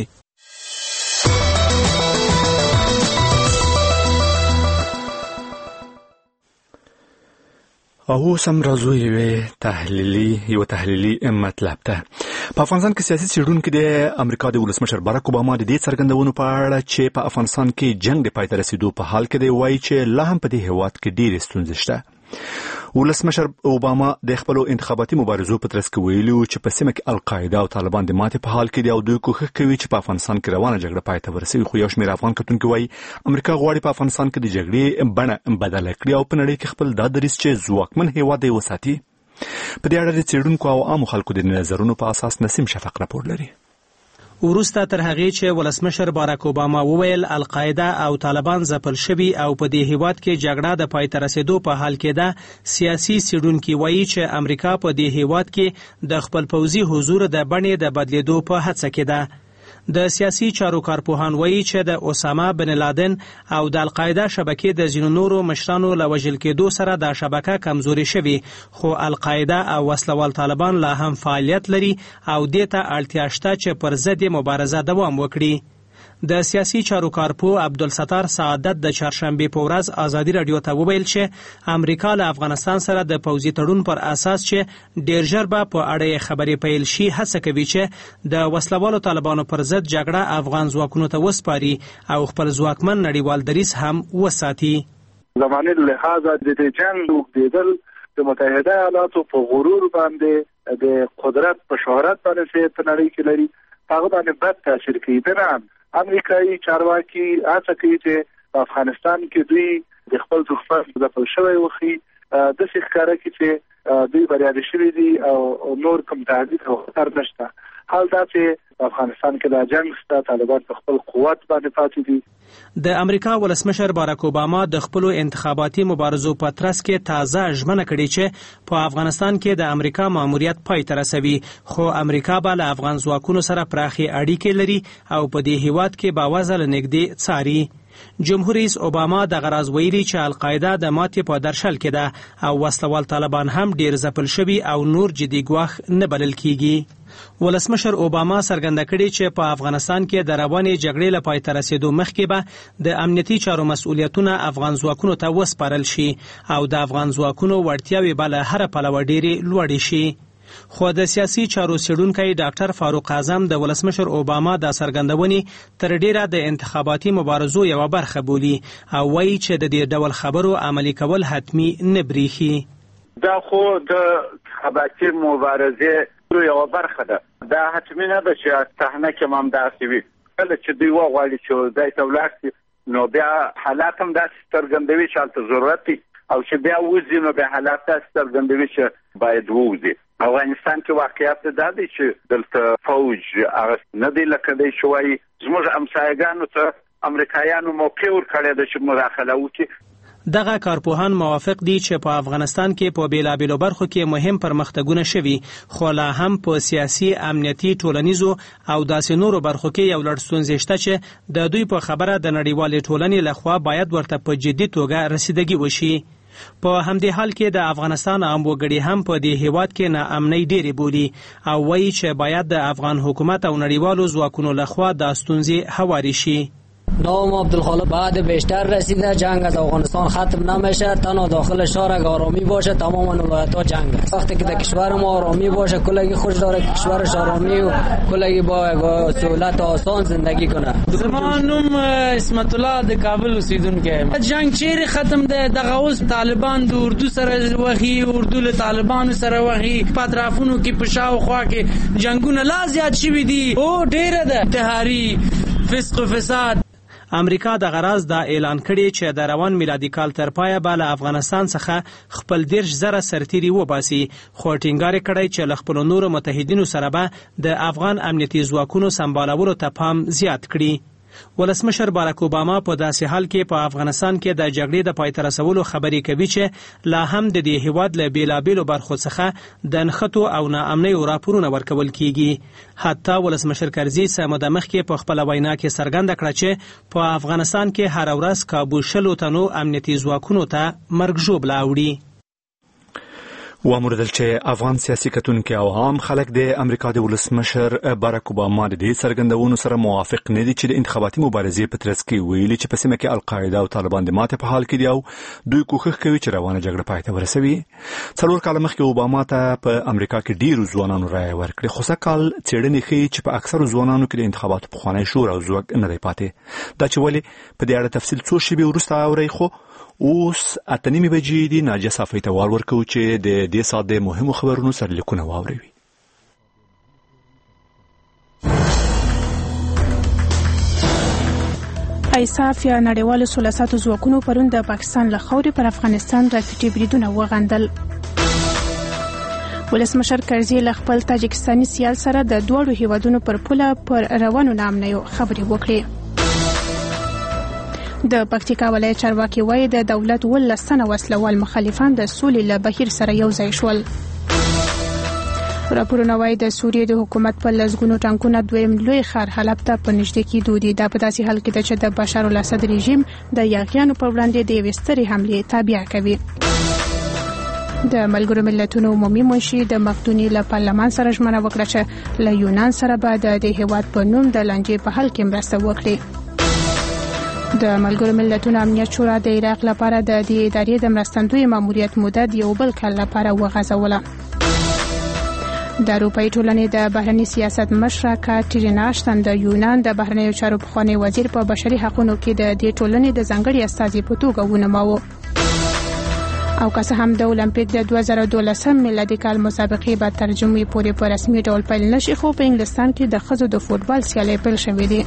او سم راځو یو تحلیلی مطلب ته. په افغانستان کې سیاسي څېړونکي د امریکا د ولسمشر باراک اوباما د دې څرګندونو په اړه چې په افغانستان کې جنگ د پای ته رسیدو په حال کې دی وایي چې لا هم په دې هیواد کې ډېرې ستونزې شته. ولسمشر اوباما د خپل انتخاباتي مبارزو په ترڅ کې ویلي چې په سیمه کې القاعده او طالبان د ماتې په حال کې دي او دوی کوښښ کوي چې په افغانستان کې روانه جګړه پای ته ورسوي. خو یو شمېر افغان کتونکي وایي امریکا غواړي په افغانستان کې د جګړې بڼه بدله کړي او په نړۍ کې خپل دا دریځ چې ځواکمن هیواد یې وساتي. په دې اړه د څېړونکو او عامو خلکو د نظرونو په اساس نسیم شفق راپور لري. وروسته تر هغې چې ولسمشر باراک اوباما وویل القاعده او طالبان ځپل شوي او په دې هیواد کې جګړه د پای ته رسیدو په حال کې ده، سیاسي څېړونکي وایي چې امریکا په دې هیواد کې د خپل پوځي حضور د بڼې د بدلیدو په هڅه کې ده. د سیاسي چارو کارپوهان وایي چې د اسامه بن لادن او د القاعده شبکې د ځینو نورو مشرانو له وژل کېدو سره دا شبکه کمزوري شوي، خو القاعده او وسلوال طالبان لا هم فعالیت لري او دې ته اړتیا شته چې پر ضد مبارزه دوام وکړي. د سیاسي چارو کارپو عبدالستار سعادت د چهارشنبې په ورځ ازادي راډیو ته وویل چې امریکا له افغانستان سره د پوځي تړون پر اساس چې ډیر ژر به په اړه خبرې پیل شي هڅه کوي چې د وسلوالو طالبانو پر ضد جګړه افغان ځواکونو ته وسپاري او خپل ځواکمن نړیوال دریځ هم وساتي. زمانه لحاظه د جنگ وکړل د متحده ایالاتو په غرور باندې د قدرت په شهرت باندې په نړۍ کې لري هغه باندې بد تاثیر کوي. امریکایي چارواکي هڅه کوي چې په افغانستان کې دوی د خپل دښمن د ځپل شوی وخی د ښکارا کې چې دوی بریالي شوي دي او نور کوم تهدید او خطر نشته. حال دا چې افغانستان کې د جنگ ستا طالبان په خپل قوت باندې پاتې دي. د امریکا ولسمشر باراک اوباما د خپل انتخاباتي مبارزو په ترڅ کې تازه ژمنه کړې چې په افغانستان کې د امریکا ماموریت پای ته رسوي، خو امریکا به له افغان ځواکونو سره پراخي اړیکې لري او په دې هیواد کې باوزه لنګدي څاري. جمهور رئیس اوباما د غراز ویلي چې القاعده د ماتې په درشل کې ده او وسلوال طالبان هم ډیر ځپل شوي او نور جدي ګواښ نه بلل کیږي. ولسمشر اوباما څرګنده کړې چې په افغانستان کې د روانې جګړې له پای ته رسیدو مخکې به د امنیتي چارو مسؤلیتونه افغان ځواکونو ته وسپارل شي او د افغان ځواکونو وړتیاوې به له هر پلوه ډېرې لوړې شي. خو د سیاسي چارو څېړونکی ډاکټر فاروق اعظم د ولسمشر اوباما د څرګندونې تر ډیره د انتخاباتي مبارزو یوه برخه بولي او وایي چې د دې ډول خبرو عملي کول حتمي نه بریښي. دا خو د انتخاباتي مبارزې یوه برخه ده، دا حتمي نه ده چې صحنه کې هم داسې وي. کله چې دوی وغواړي چې ځای ته ولاړ شي نو بیا حالات هم داسې څرګندوي چې هلته ضرورت دی او چې بیا وځي نو بیا حالات داسې څرګندوي چې باید ووځي. افغانستان کې واقعیت دا دی چې دلته فوج هغه نه دی لکه دی چې وایي زموږ همسایګانو ته امریکایانو موقع ورکړی ده چې مداخله وکړي. دغه کارپوهان موافق دي چې په افغانستان کې په بیلابیلو برخو کې مهم پرمختګونه شوي، خو لا هم په سیاسي، امنیتي، ټولنیزو او داسې نورو برخو کې یو لړ ستونزې شته چې د دوی په خبره د نړیوالې ټولنې لخوا باید ورته په جدي توګه رسیدګي وشي. په همدې حال کې د افغانستان عام وګړي هم په دې هیواد کې ناامنۍ ډېرې بولي او وایي چې باید د افغان حکومت او نړیوالو ځواکونو لخوا دا ستونزې هوارې شي. نام عبدالخالق بعد بیشتر رسیده جنگ از افغانستان ختم نمیشه تنها داخل شهر اگه آرامی باشه تمام ولایت‌ها جنگ است وقتی که در کشور ما آرامی باشه کلگی خوش داره کشورش آرامی و کلگی با سهولت آسان زندگی کنه زمانم اسمت الله د کابل اوسیدونکی جنگ چیرې ختم ده دغه اوس طالبان د اردو سره وغي اردو له طالبانو سره وغي په اطرافونو کې په شاوخوا کې جنگونه لا زیات شوي دي او ډیره ده انتحاري فسق و فساد امریکا د غراز دا اعلان کړي چې د روان میلادي کال تر پایه به له افغانستان څخه خپل 10,000 سرتیري وباسي خو ټینګار کړی چې له خپلو نورو متحدینو سره به د افغان امنیتي ځواکونو سمبالولو ته پام زیات کړي ولسمشر باراک اوباما په داسې حال کې په افغانستان کې د جګړې د پای ته رسولو خبرې کوي چې لا هم د دې هیواد له بیلابیلو برخو څخه د نښتو او ناامنیو راپورونه ورکول کیږي حتی ولسمشر کرزي څه موده مخکې په خپله وینا کې څرګنده کړه چې په افغانستان کې هره ورځ کابو 100 تنو امنیتي ځواکونو ته مرګ ژوبله اوړي وامردل چې افغان سیاسي کتونکي او عام خلک د امریکا د ولسمشر باراک اوباما د دې څرګندونو سره موافق نه دي چې د انتخاباتي مبارزې په ترڅ کې ویلي چې په سیمه کې القاعده او طالبان د ماتې په حال کې دي او دوی کوښښ کوي چې روانه جګړه پای ته ورسوي 4 کال مخکې اوباما ته په امریکا کې ډیرو ځوانانو رایه ورکړه خو سږکال څېړنې ښیي چې په اکثرو ځوانانو کې د انتخاباتو پخوانی شور او ځواک نه دی پاتې دا چې ولې په دې اړه تفصیل څو شیبې وروسته اورئ خو اوس 8:30 بجې دي ناجیه صافی ته وار ورکو چې د دې ساعت د مهمو خبرونو سرلیکونه واوري ایساف یا نړیوالو سولساتو ځواکونو پرون د پاکستان له خاورې پر افغانستان راکټي بریدونه وغندل ولسمشر کرزي له خپل تاجکستاني سیال سره د دوړو هیوادونو پر پوله پر روانو نامنیو خبرې وکړي د پکتیکا ولایت چارواکي وایي د دولت ولسنه وسلوال مخالفان د سولې له بهیر سره یو ځای شول راپورونه وایي د سوریې د حکومت په لسګونو ټانکونه دویم لوی ښار حلب ته په نږدې کېدو دي دا په داسې حال کې ده چې د بشار الاسد رژیم د یاغیانو پر وړاندې د یوې سترې حملې تابع کوي د ملګرو ملتونو عمومي منشي د مقدوني له پارلمان سره ژمنه وکړه چې له یونان سره به د دې هیواد په نوم د لانجې په حل کې مرسته وکړي د ملګرو ملتونو امنیت شورا د عراق لپاره د دې ادارې د مرستندوی ماموریت مدت یو بل کال لپاره وغځوله د اروپایي ټولنې د بهرني سیاست مشره کاترینا اشتن د یونان د بهرنیو چارو پخوانی وزیر په بشري حقوقو کې د دې ټولنې د ځانګړي استازي په توګه ونوماوه او که څه هم د اولمپیک د 2012 میلادي کال مسابقې به تر جمعې پورې په رسمي ډول پیل نشي خو په انګلستان کې د ښځو د فوټبال سیالۍ پیل شوې دي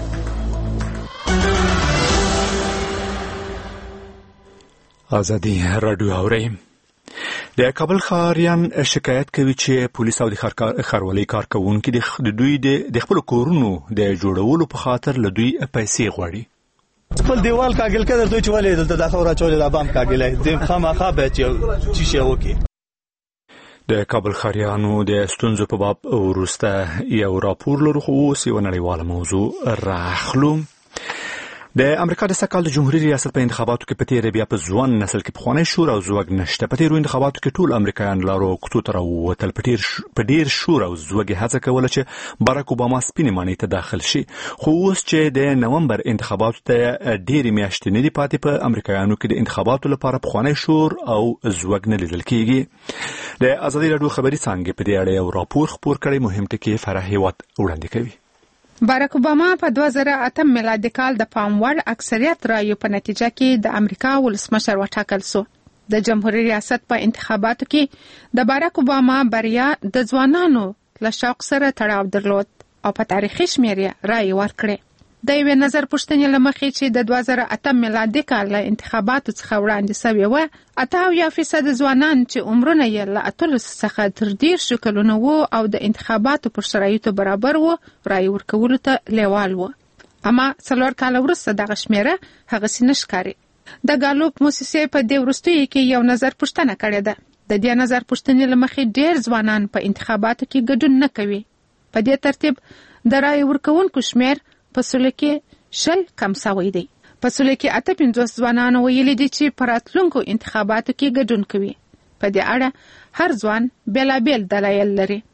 ازادي رادیو اوري د کابل ښاریان شکایت کوي چې پولیس او د ښاروالۍ کارکوونکي د دوی د خپل کورونو د جوړولو په خاطر له دوی پیسې غواړي خپل دیوال کاګل کړه دوی چې ولې دلته د خورا چولې لا بام کاګلې دیم خامخا به چې شي وکي د کابل ښاریانو د ستونزو په باب ورسته یو راپور لرو خو اوس یو نړیواله موضوع راخلو د امریکا د سږ کال د جمهوریت ریاست په انتخاباتو کې په تیره بیا په ځوان نسل کې پخوانی شور او ځواک نشته په تیرو انتخاباتو کې ټول امریکایان لارو کوڅو ته راووتل په ډیر شور او ځواک هڅه کوله چې باراک اوباما سپینې ماڼۍ ته داخل شي خو اوس چې د نومبر انتخاباتو ته ډېرې میاشتې نه دي پاتې په امریکایانو کې د انتخاباتو لپاره پخوانی شور او ځواک نه لیدل کېږي د ازادي راډیو خبري څانګې په دې اړه یو راپور خپور کړی مهم ټکي فرح هیواد وړاندې کوي باراک اوباما په 2008 میلادي کال د پام وړ اکثریت رایو په نتیجه کې د امریکا ولسمشر وټاکل شو د جمهوریت ریاست په انتخاباتو کې د باراک اوباما بریا د ځوانانو له شوق سره تړاو درلود او په تاریخي شمېر رای ورکړي د یوې نظر پوښتنې له مخې چې د 2008 میلادي کال له انتخاباتو څخه وړاندې شوې وه 88% ځوانان چې عمرونه یې له 18 څخه تر 10 کلونو وو او د انتخاباتو پر شرایطو برابر وو رای ورکولو ته لیوال وو اما 4 کال وروسته دغه شمیره هغسې نه ښکاري د ګالوپ موسسې په دې وروستیو کې یو نظر پوښتنه کړې ده د دې نظر پوښتنې له مخې ډېر ځوانان په انتخاباتو کې ګډون نه کوي په دې ترتیب د رای ورکوونکو شمیر په سلو کې 10 کم شوی دی په سلو کې 58 ځوانانو ویلي دي چې په راتلونکو انتخاباتو کې ګډون کوي په دې اړه هر ځوان بېلابېل دلایل لري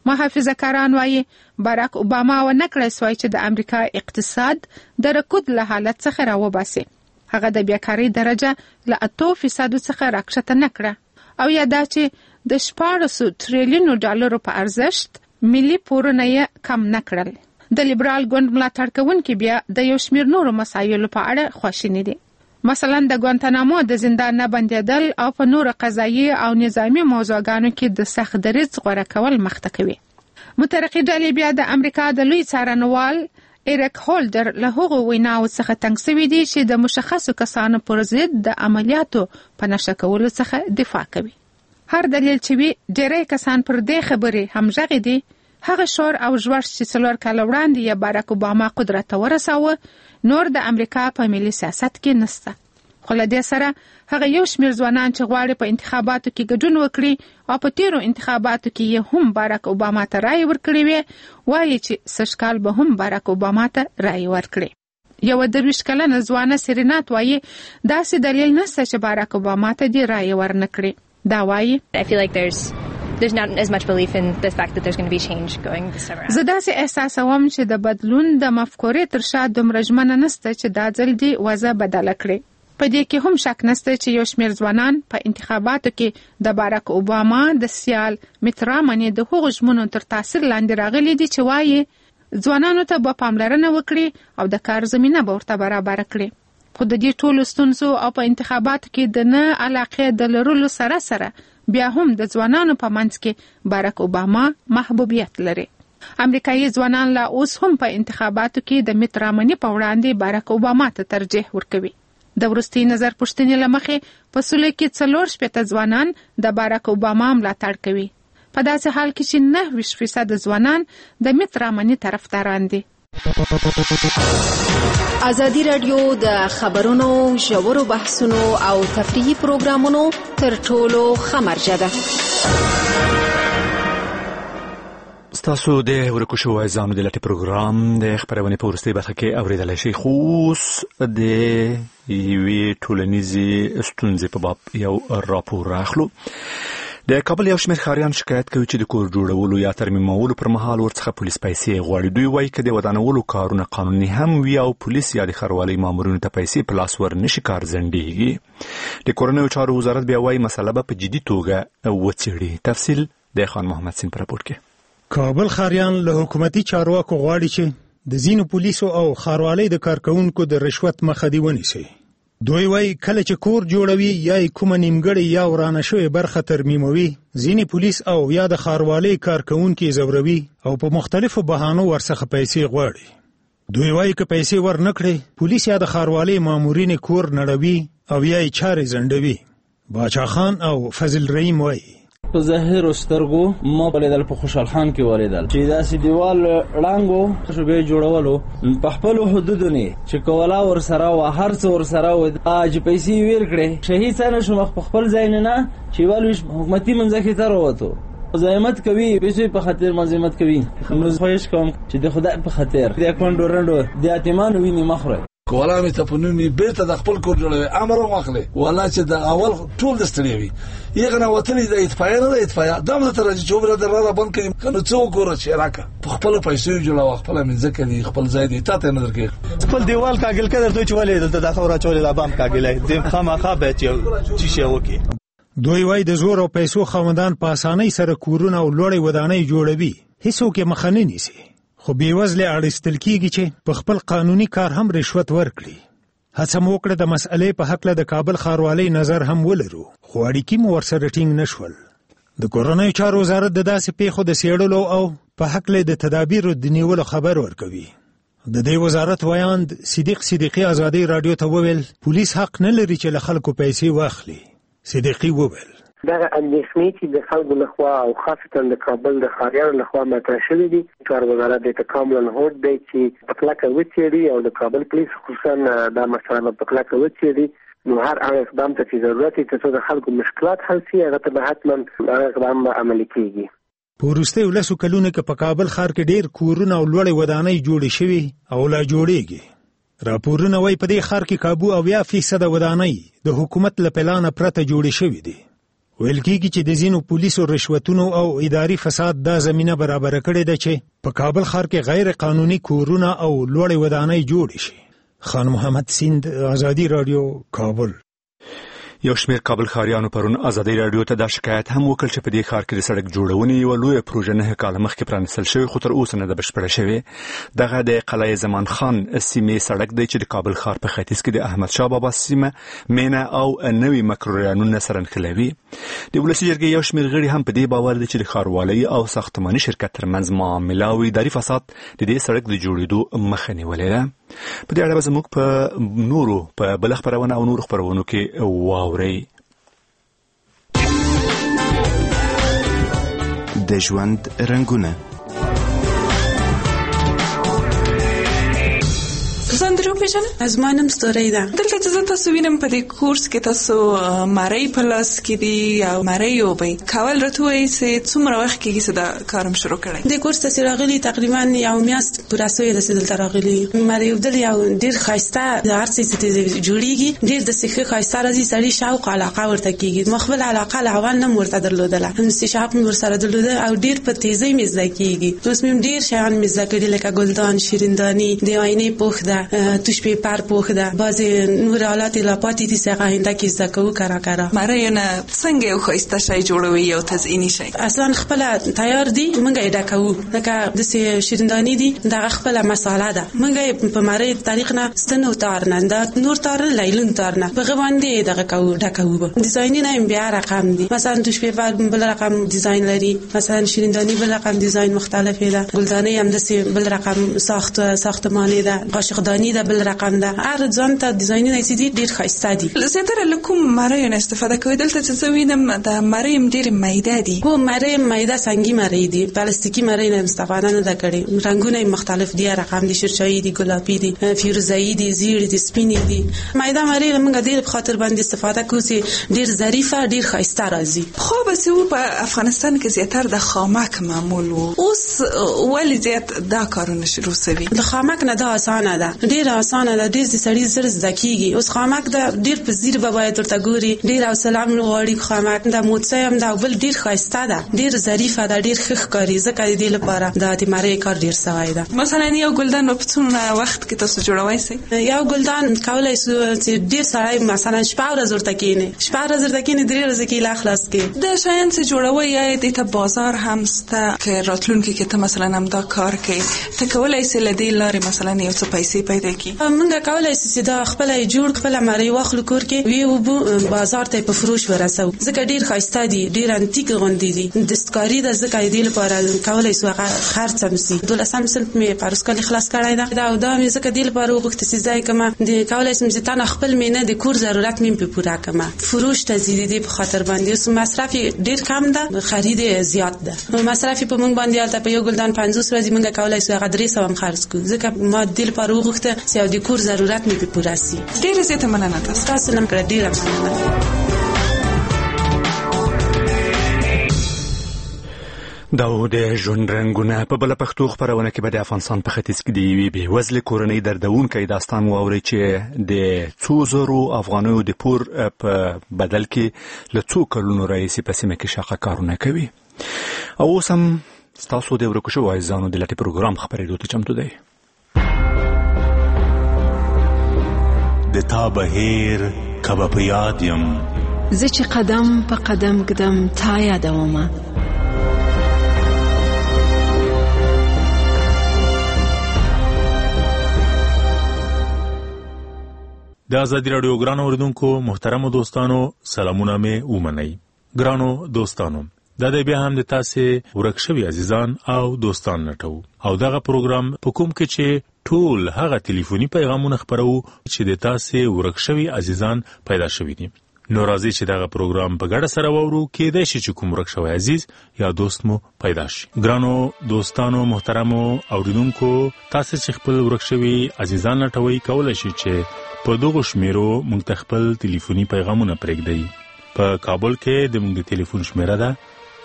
محافظه کاران وایي باراک اوباما ونه کړی سوای چې د امریکا اقتصاد د رکود له حالت څخه راوباسي. هغه د بیکارۍ درجه له 8% څخه راکښته نه کړه او یا دا چې د 14 تریلیونو ډالرو په ارزښت ملي پورونه یې کم نه کړل. د لیبرال ګوند ملاتړ کوونکي بیا د یو شمېر نورو مسایلو په اړه خواشیني دي. مثلا د ګوانتانامو د زندان نه بندېدل او په نورو قضایي او نظامی موضوعګانو کې د سخت دریځ غوره کول مخته کوي. مترقي ډلې بیا د امریکا د لوی څارنوال ایرک هولډر له هغو ویناو څخه تنګ شوي دي چې د مشخصو کسانو پر ضد د عملیاتو په نشه کولو څخه دفاع کوي. هر دلیل چې وي ډېری کسان پر دې خبرې همغږي دي. هغه شور او ژوړ چې 4 کاله وړاندې یې باراک اوباما قدرت ته ورساوه نور د امریکا په ملي سیاست کې نشته. خو له دې سره هغه یو شمېر ځوانان چې غواړي په انتخاباتو کې ګډون وکړي او په تیرو انتخاباتو کې یې هم باراک اوباما ته رایې ورکړې وې وایي چې سږ کال به هم باراک اوباما ته رایې ورکړي. یو 23 کلنه ځوانه سیرینات وایي داسې دلیل نشته چې باراک اوباما ته دې رایې ورنکړي. دا وایي There's not as much belief in the fact that there's going to be change going this time around. زه داسې احساسوم چې د بدلون د مفکورې تر شا دومره ژمنه نشته چې دا ځل دې وضع بدله کړي. په دې کې هم شک نشته چې یو شمېر ځوانان په انتخاباتو کې د باراک اوباما د سیال مټ رامني د هغو ژمنو تر تاثیر لاندې راغلي دي چې وایي ځوانانو ته به پاملرنه وکړي او د کار زمینه به ورته برابر کړي. خو د دې ټولو ستونزو او په انتخاباتو کې د نه علاقې د لرلو سره بیا هم د ځوانانو په منځ کې باراک اوباما محبوبیت لري. امریکایي ځوانان لا اوس هم په انتخاباتو کې د مټ رامني په وړاندې باراک اوباما ته ترجیح ورکوي. د وروستي نظر پوښتنې له مخې په سوله کې 4% ځوانان د باراک اوباما ملاتړ کوي. په داسې حال کې چې 9% ځوانان د مټ رامني طرفداران دي. ازادي رادیو د خبرونو ژورو بحثونو او تفریحي پروګرامونو تر ټولو ښه مرجع ده. ستاسو د ورکو شوی ځانو د لټي پروګرام د خبرونې په وروستۍ برخه کې اوریدلای شئ. خو د یوې ټولنیزې ستونزې په باب یو راپور راخلو. د کابل یو شمېر ښاریان شکایت کوي چې د کور جوړولو یا ترمیمولو پر مهال ورڅخه پولیس پیسې غواړي. دوی وایي که د ودانولو کارونه قانوني هم وي او پولیس یا د ښاروالۍ مامورینو ته پیسې په لاس ورنشي کار ځنډېږي. د کورنیو چارو وزارت بیا وایي مسله به په جدي توګه وڅېړي. تفصیل د خان محمد سین په راپور کې. کابل ښاریان له حکومتي چارواکو غواړي چې د ځینو پولیسو او ښاروالۍ د کارکوونکو د رشوت مخه دې ونیسي. دوی وایي کله چې کور جوړوي یا کومه نیمګړې یا ورانه شوې برخه ترمیموي ځینې پولیس او یا د ښاروالۍ کارکوونکي ځوروي او په مختلفو بهانو ورڅخه پیسې غواړي. دوی وایي که پیسې ورنکړي پولیس یا د ښاروالۍ مامورین کور نړوي او یا یې چارې ځنډوي. باچا خان او فضل رحیم وایي په ظاهر سترګو ما ولیدل په خوشحال خان کې ولیدل چې داسې دیوال ړنګو شوبې جوړولو په خپل حدودو نه چې کولا ور سره او هر څو ور سره و اج پیسې ویر کړې شهید سره شو په خپل ځای نه چې والو حکومتي منځکه تر وته زایمت کوي پیسې په خاطر مزیمت کوي. نو خوښ کوم چې د خدای په خاطر د اکونډ ورندو د اتمان ویني مخره کولا می ته پونونی بیرته د خپل کور جوړوي امر واخلي ولا چې د اول ټول دستړي وي یغه وطني د اتفاقیه نه د اتفاقیه دمه تر چې چوبره دره بند کړي کنه څو ګوره چې راکا خپل پیسې جوړاو خپل منځکه دي خپل ځای دي ته نه درکې خپل دیوال کاګل کړه دوی چولې دلته د خورا چولې د بام کاګلې د خامخا به چې شي وکي. دوی وایي د زور او پیسو خاوندان په اسانۍ سره کورونه او لوړې ودانۍ جوړوي هیڅوک یې مخه نه نیسي. خو بیوزله اړیستل کیږي چې په خپل قانوني کار هم رشوت ورکړي. هڅه مو وکړه د مسئلې په حق له د کابل ښاروالۍ نظر هم ولرو خو اړیکې مو ورسره ټینګ نشول. د کورنیو چارو وزارت د داسې پیښو د څېړلو او په حق له د تدابیرو د نیولو خبر ورکوي. د دې وزارت ویاند صدیق صدیقي ازادي رادیو ته وویل پولیس حق نه لري چې له خلکو پیسې واخلي. صدیقي وویل دا اندېښنې چې د خلکو لخوا او خاصتا د کابل د ښاریانو لخوا مطرح شوې دي کار وزارت د تکامل هوډ دی چې په کلکه وڅېړي او د کابل پولیس خصوصا دا مسله په کلکه وڅېړي نو هر هغه اقدام ته چې ضرورت یې ترڅو د خلکو مشکلات حل شي هغه ته به حتما هغه اقدام عملي کیږي. په وروستیو 10 کلونو کې په کابل ښار کې ډېر کورونه او لوړې ودانۍ جوړې شوي او لا جوړېږي. راپورونه وایي په دې ښار کې کابو 90% ودانۍ د حکومت له پلانه پرته جوړې شوي دي. ویل کېږي چې د ځینو پولیسو رشوتونو او اداري فساد دا زمینه برابر کړې ده چې په کابل ښار کې غیر قانوني کورونه او لوړې ودانۍ جوړې شي. خان محمد سیند، آزادي رادیو، کابل. یو شمېر کابل ښاریانو پرون ازادي راډیو ته دا شکایت هم وکړ چې په دې ښار کې د سړک جوړونې یوه لویه پروژه 9 کاله مخکې پرانیستل شوې خو تر اوسه نه ده بشپړه شوې. دغه د قلعه زمان خان سیمې سړک دی چې د کابل ښار په ختیځ کې د احمدشاه بابا سیمه، مینه او نوي مکروریانونه سره نښلوي. د ولسي جرګې یو شمېر غړي هم په دې باور دي چې د ښاروالۍ او ساختماني شرکت ترمنځ معامله او اداري فساد د دې سړک د جوړېدو مخه نیولې ده. په دې اړه به زموږ په نورو په بل خپرونه او نورو خپرونو کې واورئ. د ژوند رنګونه. زندرو پیژنه زما نوم ستوري ده. دلته چې زه تاسو وینم په دې کورس کې تاسو ماری پلاس کې دی او ماری یوبي کول راتوي چې څومره وخت کېږي چې دا کارم شروع کړی. د کورس ته راغلي تقریبا یو میاشت پوره سوې ده چې دلته راغلي. ماری یوبدل یو ډیر خاصه د هر څه چې جوړیږي ډیر د سیخه خاصه راځي سړي شوق علاقه ورته کېږي. مخبل علاقه لاول نه ورته درلودله هم شوق ور سره درلوده او ډیر په تیزی مزه کېږي. اوس مې ډیر شیان مزه کړي لکه ګلدان، شیریندانی، د آینه پوخ ده، توش پیپر پوخ ده، بعضی نور حالات لاپاتی دي څنګه آینده کې زکو کرا ماره نه څنګه یو خاصه شی جوړوي او تزئینی شي. اصلا خپل تیار دي مونږه یې ډکو لکه د شیریندانی دي دغه خپل مساله ده مونږه په ماره تاریخ نه ستنو تارنه دا نور تار لیلون تارنه په غوندې دغه کو ډکو ډیزاین نه بیا رقم دي. مثلا توش پیپر بل رقم ډیزاین لري، مثلا شیریندانی بل رقم ډیزاین مختلفه ده، ګلدانه هم د بل رقم ساختمانی ده، قاشقدانی ده بل رقم ده. هر ځان ته ډیزاین نه سي ډیر خاصه دي. زیاتره لکم ماره نه استفاده کوي. دلته چې وینم د ماره ډیر مایده دي. هو ماره مایده سنگي ماره دي، پلاستیکي ماره نه استفاده نه ده کړې. رنگونه مختلف دي، رقم دي، شرچایی دي، ګلابي دي، فیروزایی دي، زیړ دي، سپینې دي. مایده ماره موږ ډیر په خاطر باندې استفاده کوو چې ډیر ظریفه ډیر خاصه راځي. خو بس په افغانستان کې زیاتره د خامک معمول وو. اوس ولې زیات دا کارونه شروع شوي؟ د خامک نه دا اسانه ده، ډیر اسانه ده، ډیر سړی زر زکیږي. اوس خامک دا ډیر په زیر به باید ورته ګوري، ډیر او سلام غواړي. خامک دا موڅیم دا بل ډیر خاصه ده، ډیر ظریفه ده، ډیر ښه ښکاري. ځکه دې لپاره د ماره کار ډیر سوی ده. مثلا یو ګلدان په څومره وخت کې تاسو جوړوي سي؟ یو ګلدان کولای شو چې ډیر سړی مثلا شپه ورځ ورته کینې، شپه ورځ ورته کینې، درې ورځې کې لا خلاص کې. د شاین چې جوړوي یا د ته بازار هم ستا کې راتلونکي کې ته مثلا هم دا کار کوي ته کولای سي لدی لارې مثلا یو څه پیسې پیدا کی. موږ کولای سي دا خپل جوړ خپل مری واخلو کور کې وی وبو بازار ته په فروش ورسو. ځکه ډیر خاصه دي، ډیر انتیک غوندي دي، دستکاری د ځکه دې لپاره کولای سو خرڅم سي. دولسم صنف مې پارسکل خلاص کړای دا او دا مې ځکه دې لپاره وغوښت سي ځای کما د کولای سم چې تا خپل مینه د کور ضرورت مې په پورا کما فروش ته زیاتې په خاطر باندې اوس مصرف ډیر کم ده، خرید زیات ده. مصرف په موږ باندې البته په یو ګلدان 50 ورځې موږ کولای سو هغه 300 هم خرڅ کو. ځکه ما دې لپاره وغوښت چې د کور ضرورت مې په پورا سي. ډیر زیاته مننه تاسو نن کړه ډیر مننه. دا د ژوند رنګونه په بل پښتو خبرونه کې به د افغانستان په ختیځ کې د یوې بېوزلې کورنۍ دردونکی داستان واورئ چې د 2,000 افغانیو د پور په بدل کې له څو کلونو راهیسې په سیمه کې شاقه کارونه کوي. او اوس هم ستاسو د ورکو شوو عزیزانو د لټې پروګرام خپرېدو ته چمتو دی. د تا بهیر کبه په یاد یم زه چې قدم په قدم ږدم تا یادومه. د ازادي راډیو ګرانو اوریدونکو محترمو دوستانو سلامونه مې ومنئ. ګرانو دوستانو دا د بیا هم د تاسې ورک شوي عزیزان او دوستان لټو او دغه پروګرام په کوم کې چې ټول هغه ټلیفوني پیغامونه خپرو چې د تاسې ورک شوي عزیزان پیدا شوي دي. نو راځي چې دغه پروګرام په ګډه سره وورو، کېدای شي چې کوم ورک شوی عزیز یا دوست مو پیدا شي. ګرانو دوستانو محترمو اوریدونکو تاسې چې خپل ورک شوي عزیزان لټوي کولای شي چې په دغه شمیرو موږ ته خپل ټلیفوني پیغامونه پرېږدئ. په کابل کې د موږ د ټلیفون شمیره ده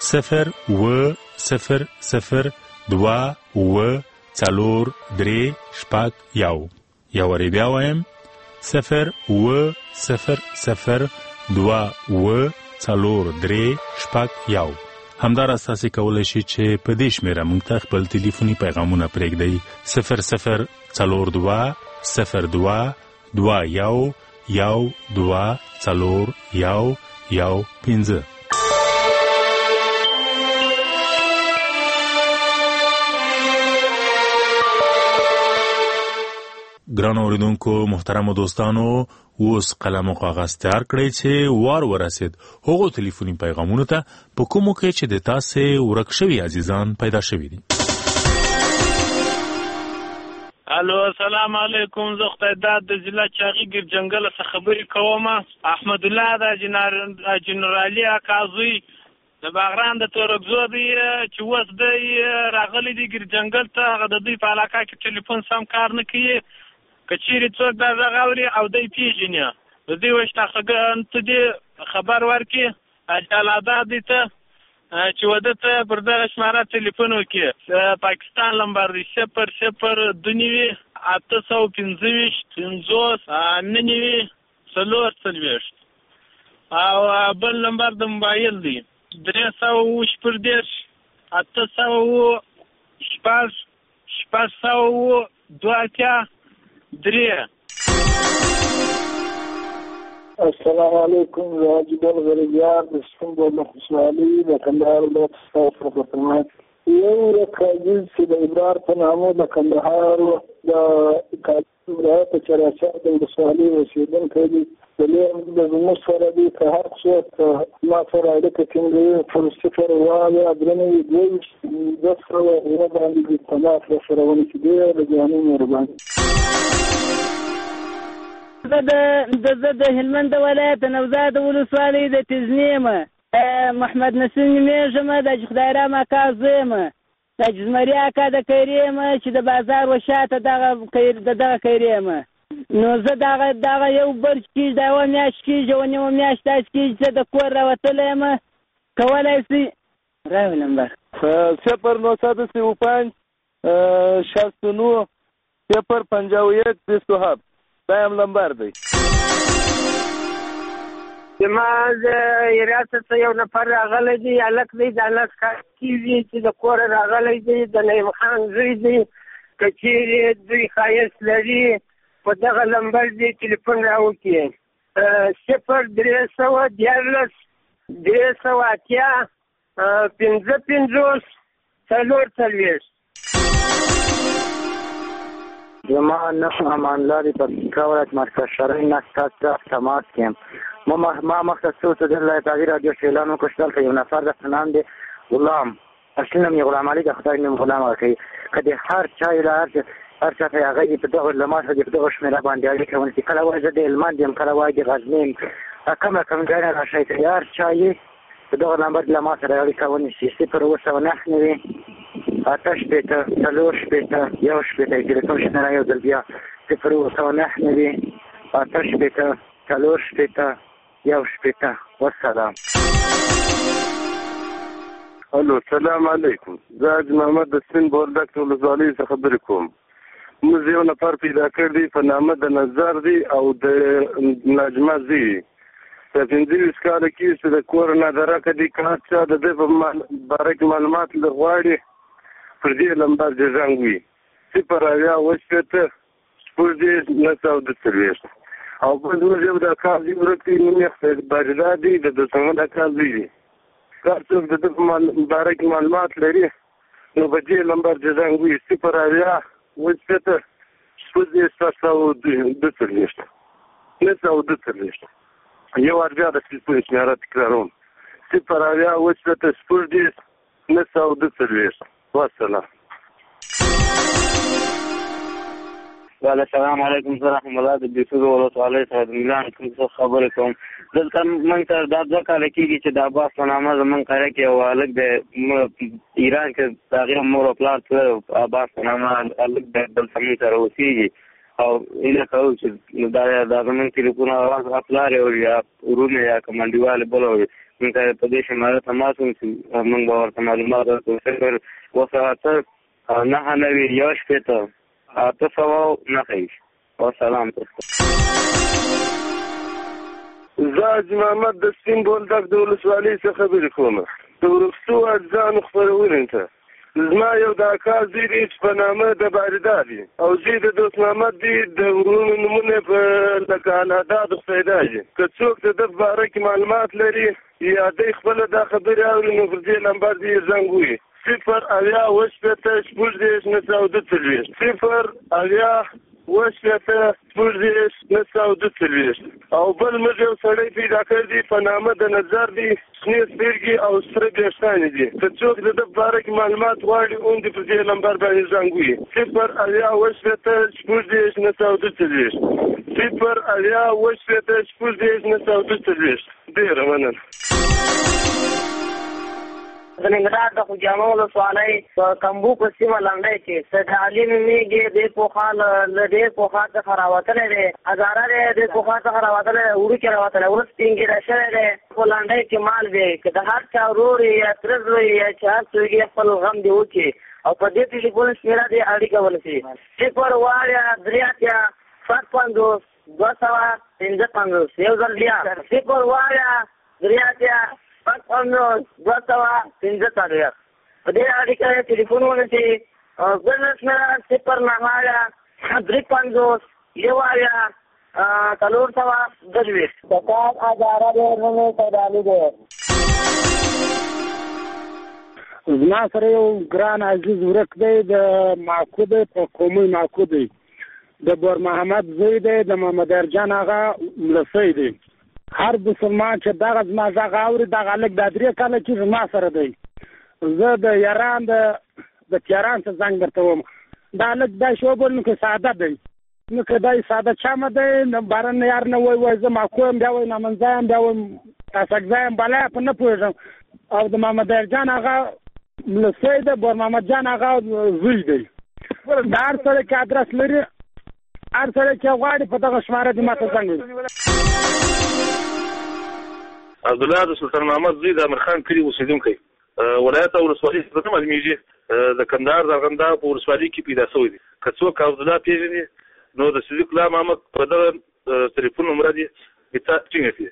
0200243 یا وری بیا وایم 0200243 02043 همداراز تاسو کولای شئ چې په دې شمیره موږ ته خپل ټلیفوني پیغامونه پرېږدئ 004221124115. ګران اوریدونکو محترم دوستانو اوس قلم او کاغذ تیار کړئ چې وار ورسید هغو ټلیفوني پیغامونو ته په کومو کې چې د تاسو ورک شوي عزیزان پیدا شوي دي. الو السلام علیکم. زه خدای داد د ضلع چاغي ګر جنگل څخه خبرې کوم. احمد الله د جنرالي اکازوی د باغران د تورګزو دی چې وس دی راغلي دی ګر جنگل ته هغه د دوی په علاقه کې ټلیفون سم کار نه کوي. کچېری څوک دا غاوري او دای پیژني د دې وشته ته دې خبر ورکي اجالاده دي ته چې ودته پر دغه شماره ټلیفون وکړي. پاکستان نمبر 0029 825 او بل نمبر د موبایل دی 340 800 السلام علیکم. واجب الغریبیان د څنګه د خوشحالي د کندهار د تاسو په خدمت یو راځي چې د ابرار په نامه د کندهار د کاروبار په چارچا د خوشحالي اوسیدونکو دي د زموږ سره دي که هر څوک ما سره اړیکه ټینګوي پر 0 باندې د تماس سره ونیسي د جهاني مهرباني. د هلمند ولایت نوزاد ولسوالۍ د تزنیمه محمد نسیم میژمه د خدایرا مکازمه د جزمری اکا د کریمه چې د بازار وشاته دغه کریمه نو زه دغه یو برج کې دا و میاش کې جوړنیو میاش تاس کې چې د کور راوتلم کولای شي راو نمبر 0905 69 051 27 دایم نمبر دی. زماز ریاست یو نفر راغلی دی الک دی د الک کیږي چې د کور راغلی دی د نعیم خان زوی دی کچېری دوی خایس لري په دغه نمبر دی ټلیفون راوکړي 030 زما نه امان لري په کاورات مرکز شرعي نقطه تماس کیم ما مختص د الله تعالی رادیو اعلان وکړل چې یو نفر د فنان دی غلام اصلا می غلام علي د خدای نوم غلام کوي کله هر چا هر چا ته هغه په دغه لمات د دغه شمیره باندې اړیکه ونیسي کله وایي د الماند هم کله وایي غزنین کوم ځای راشي هر چا یې په دغه نمبر لمات سره اړیکه ونیسي 0 آتش بیتا تلوش بیتا یوش بیتا تلفون شنرا یو دل بیا 0 آتش بیتا تلوش بیتا یوش بیتا والسلام. الو السلام علیکم. زه محمد د سپین بولدک ولسوالۍ څخه خبرې کوم. موږ یو نفر پیدا کړ دی په نامه د نظر دی او د نجمه دی په 15 کال کې چې د کور نه درکه دی کار چا د دې په باره کې معلومات لغواړي پر دې نمبر د زنګ وي 0 او په دغه یو د کار دی ورته نیمه باجدا دی د څنګه د کار دی کار څو د باره کې معلومات لري نو په دې نمبر د زنګ وي 0 یو ارجاء د ټلیفون شمیره تکراروم 0 والسلام. السلام علیکم ورحمۃ اللہ. د بیسو ولسوالۍ څخه د ملان څخه خبرې کوم. دلته موږ ته دا ځکه کېږي چې د عباس په نامه زموږ قاره کې یو هلک د ایران کې د هغې مور او پلار عباس په نامه هلک دلته موږ سره اوسېږي او هیله کوو چې دا زموږ ټلیفون پلار یې یا ورونه یا که منډیوالې بله وي موږ ته په دې شماره تماس ونیسي موږ به ورته معلومات ورکړو 0 891 والسلام. زه حاجي محمد د سپین بولدک د ولسوالۍ څخه خبرې کوم. د ورښتو اجزانو خپرونې ته زما یو د اکا زوی دی چې په نامه د باریدا دی او زوی د دوست محمد دی. د ورونو نومونه په لکه الهداد خدایدا دي. که څوک د ده په باره کې معلومات لري یا دی خپله دا خبرې اوري نو پر دې نمبر دې زنګ ووهي 080 او بل موږ یو سړی پیدا کړی دی په نامه د نظر دی شنې سترګې او سره ویښتانې دي. که څوک د ده په باره کې معلومات غواړي اون دې پر دې نمبر باندې زنګ ووهي 080 ډېره مننه. د ننګرهار د خوجامه ولسوالۍ په کمبو په سیمه لنډۍ کې سید علي نومېږي. دې پوخا له دې پوخا څخه راوتلی دی. هزاره دی دې پوخا څخه راوتلی دی. وړوکې راوتلی وروسته سپینګېری شوی دی. په لنډۍ کې مال دی. که د هر چا ورور یا تره زوی یا چې هر څوک یې خپل غم دی وکړي او په دې ټلیفون شمېره دې اړیکه ونیسي 0 یو ځل بیا 0 په دې اړیکه ټلیفون ونیسي. بل شمېره 0 د کار هزاره دی نوم یې سید علي دی. زما سره یو ګران عزیز ورک دی د ماکو دی په قومي ماکو دی. د بور محمد زوی دی د محمد ارجان هغه ملسی دی. هر مسلمان چې دغه زما غږ اوري دغه هلک دا 3 کاله چې زما سره دی. زه د یاران د تیاران څخه زنګ درته وم. دا هلک دا شوبل نو که ساده دی نو که دا ساده چامه دی نو بارن یار نه وای زه ماکو یم بیا وای نامنځه یم بیا وایم تاسکزه یم بلا په نه پوهېږم. او د محمد ارجان هغه ملسی دی. بور محمد جان هغه زوی دی. د هر سړی کې ادرس لري. هر سړی چې غواړي په دغه شماره دې ماته زنګ وکړي. عبدالله د سلطان محمد زوی د امرخان کلي اوسېدونکی ولایت او ولسوالۍ څخه نه معلومیږي. د کندهار د ارغنداب په ولسوالۍ کې پیدا شوی دی. که څوک عبدالله پېژني نو د صدیق الله محمد په دغه ټلیفون نمبر دې ټینګه کړي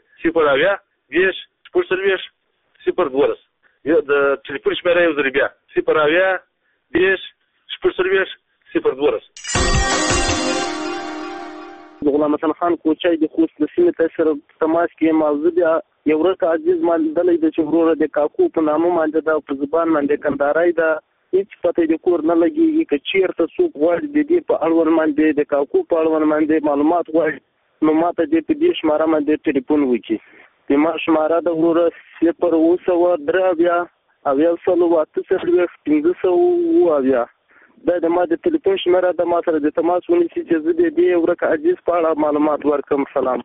0 د ټلیفون شمېره یو ځل بیا 0 د غلام حسن خان کوچی د خوست د سیمې ته سره تماس کې موضوع بیا یو ورک عزیز مالدلی د چوروره د کاکو په نامه باندې دا په زبان باندې کندهاري دا هیڅ پته د کور نه لګيږي. که چیرته څوک غواړي د دې په اړوند باندې د کاکو په اړوند باندې معلومات غواړي نو ماته دې په دې شماره باندې ټلیفون وکړي. د ما شماره د وروره 0 دا د ما د ټلیفون شماره د ما سره د تماس ونیسي چې زه د دې ورک عزیز په اړه معلومات ورکړم. سلام.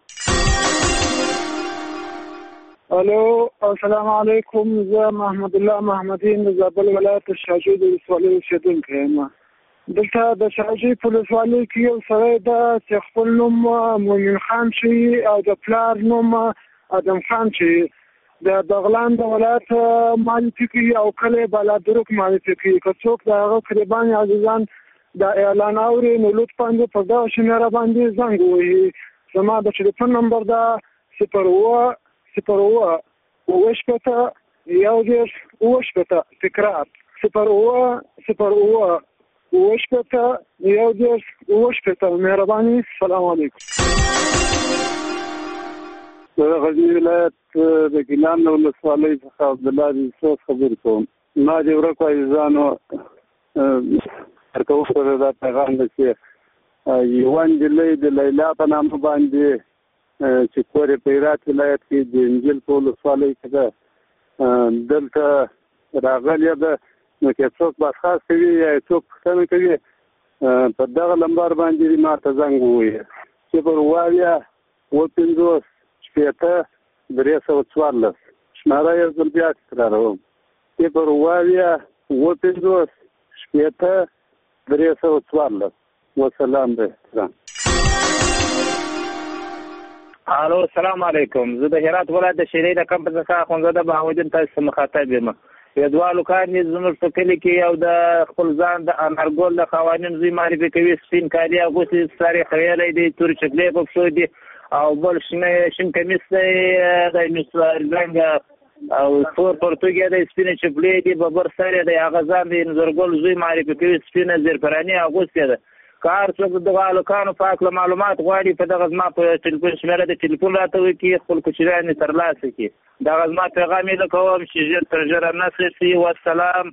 الو السلام علیکم. زه محمد الله محمدی د زابل ولایت شاجوی د ولسوالۍ اوسېدونکی یم. دلته د شاجوی په ولسوالۍ کې یو سړی ده چې خپل نوم مومن خان شي او د پلار نوم ادم خان شي. د بغلان د ولایت معرفي کوي او کلی بالادرک معرفي کوي. که څوک د هغه قربان عزیزان د اعلان اوري نو لطفا په دغه شمېره باندې زنګ ووهي. زما د ټلیفون نمبر ده 0 تکرار 0 مهرباني. السلام علیکم. د غزنی ولایت د ګیلان ولسوالۍ څخه عبدالله یوسف خبرې کوم. ما د ورکو عزیزانو ورکوم سره دا پیغام دی چې یوه نجلۍ د لیلا په نامه باندې چې کور یې په هرات ولایت کې د انجیل په ولسوالۍ کې ده دلته راغلې ده. نو که څوک بخاص کوي یا څوک پوښتنه کوي په دغه نمبر باندې ما ته زنګ ووهي 0 314 شماره یو ځل بیا تکراروم 0 314 وسلام به احترام. الو السلام علیکم. زه د هرات ولایت د شیرې د کمپ څخه اخوندزاده بهاودین تاسو مخاطب یم. یدوالو کار نه زموږ په کلی کې یو د خپل ځان د انارګل د قوانین زی معرفي کوي. سپین کالي اغوستي ساري خیالي دي تور چکلې په شو دي او بل شین کمیس دی د رنګ او تور پرتګي د سپینې چپلې دی ببر سره د هغه ځان د نظرګل زوی معرفي کوي سپینې زرپرانی اغوستې ده کار څوک د غالکانو په اړه معلومات غواړي په دغه ځما په ټلیفون شمیره د ټلیفون راته وکي خپل کوچیان ترلاسه کی دغه ځما پیغام یې کوم چې ژر تر ژره نصیحت والسلام.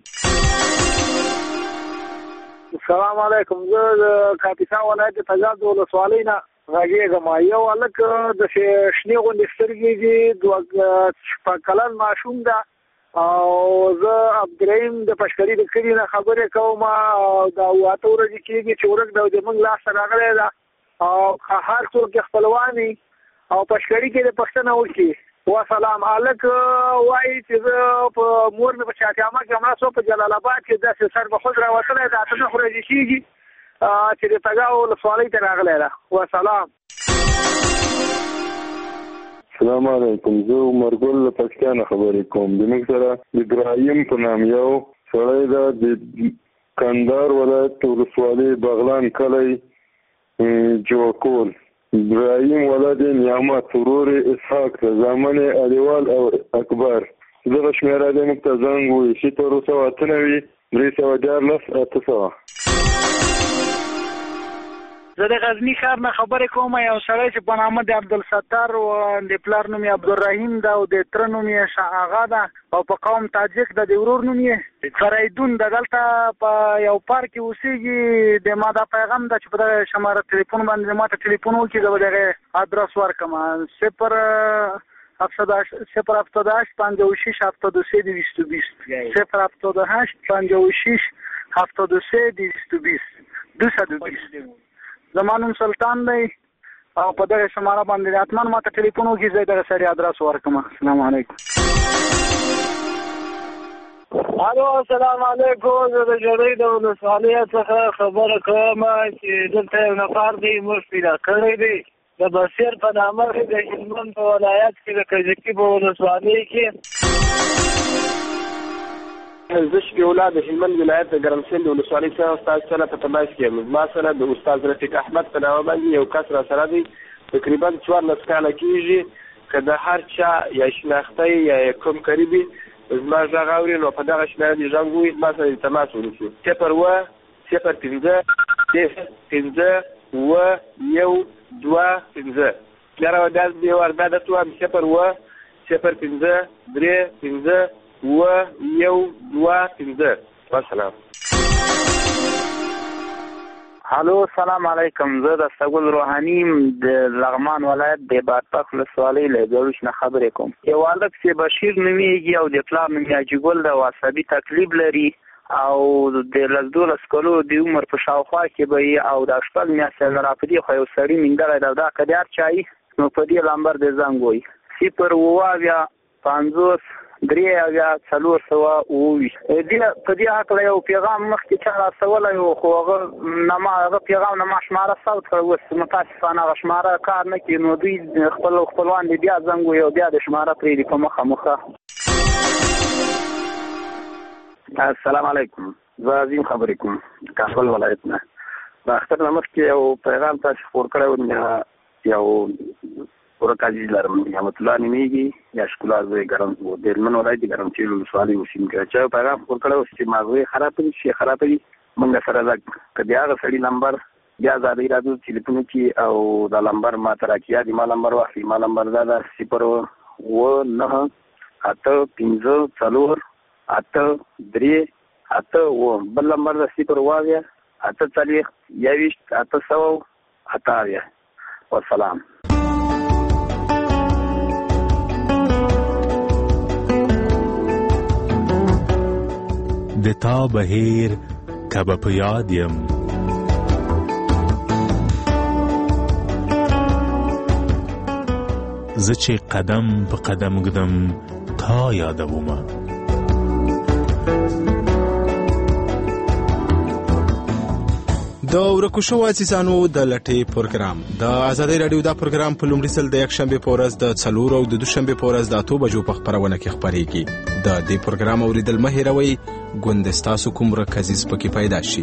السلام علیکم. زه د کاپیسا ولایت تجاد ولسوالۍ نه غږیږم. یو هلک د شنې غوندې سترګې دي 2 کلن ماشوم ده او زه عبدالرحیم د پشکري د کلي نه خبرې کوم دا 8 ورځې کېږي چې ورک د موږ لاسته راغلی ده او هر څوک خپلواني او پشکري کې د پښتنه وکړي. وسلام. هلک وایي چې زه په مور مې په شاقیامه کې همدا څو په جلال آباد کې داسې سر به خود راوتلی د 8 ورځې کېږي چې د تګاو ولسوالۍ ته راغلی ده. وسلام. السلام علیکم. زه عمرګل له پاکستان خبرې کوم. زموږ سره ابراهیم په نام یو سړی ده د کندهار ولایت ولسوالۍ بغلان کلی جوکول. ابراهیم ولد نعمت سرور اسحاق زمان علیوال او اکبر. دغه شمیره د موږ ته زنګ ووایي 098 314 800. زه د غزنی ښار نه خبرې کوم. یو سړی چې په نامه د عبدالستار و د پلار نوم یې عبدالرحیم ده او د تره نوم یې شاه آغا ده او په قوم تاجک ده د ورور نوم یې فریدون ده. دلته په یو پارک کې اوسېږي. د ما دا پیغام ده چې په دغه شماره تلیفون باندې ما ته تلیفون وکړي زه به دغه ادرس ورکړم 078 56 72 زمانون سلطان دی او په دغه شماره باندې اتمن ما ته ټلیفون وکړي زه دغه سړي ادرس ورکړم. السلام علیکم. الو السلام علیکم. زه د جوړې د ولسوالۍ څخه خبره کوم چې دلته یو نفر دی موږ پیدا کړی دی د بصیر په نامه د هلمند په ولایت کې د کجکي په ولسوالۍ کې. زه شفیع د هلمند ولایت د ګرمسند ولسوالۍ څخه استاد سره په تماس کې یم. ما سره د استاد رفیق احمد په نامه باندې یو کس را سره دی تقریبا 14 کاله کېږي که د هر چا یا شناختی یا کوم قریبي زما غږ اوري نو په دغه شمېره دې غږ ووایي ما سره دې تماس ونیسي 015 بیا راوډاز دې وردا د تو هم 015 والسلام. الو السلام علیکم. زه د استقبال روحاني د لغمان ولایت د بادپخ ولسوالۍ له ګلوش نه خبرې کوم. یو هلک چې بشیر نومیږي او د پلار نوم یې حاجي د عصبي تکلیف لري او د 12 کالو د عمر په شاوخوا کې به او د 8 میاشتې راپدې خو یو سړی منګړی دا کډیار چای نو په دې لمبر د زنګ وي 050 3 په دې حق یو پیغام مخکې چا راسولی و خو هغه پیغام نه ما شماره صوت کړی اوس متاسفانه هغه شماره کار نه کوي نو دوی خپلوان دې بیا زنګ وي او بیا د شماره پرېږدي په مخه. السلام علیکم. زه عظیم خبرې کوم کابل ولایت نه. د اختر نه مخکې یو پیغام تاسو خپور کړی و یو ورک عزیز لرم نعمت الله نومیږي یا ښکلا زوی ګرم و د هلمند ولایت د ګرمسیر ولسوالۍ اوسېدونکی چې پیغام خپور کړی اوس چې ماغزه خراب دي شي خراب دي موږ سره دا کدی هغه سړي نمبر بیا ازادي راډیو ټلیفون کې او دا نمبر ما تر کېیا دی ما نمبر واخلي ما نمبر دا 09984 بل نمبر دا 088 والسلام. د تا بهیر کبه په یاد یم زه چې قدم په قدم ږدم تا یادومه د ورکو شو عزیزانو د لټې پروګرام د آزادۍ رادیو دا پروګرام په لومړي ځل د یک شنبه په ورځ د 4 او د دوشنبه په ورځ د 8 بجو په خبرونه کې خبرېږي. د دې پروګرام اوریدل مه هېروئ ګوند ستاسو کوم رکزیز پکې پیدا شي.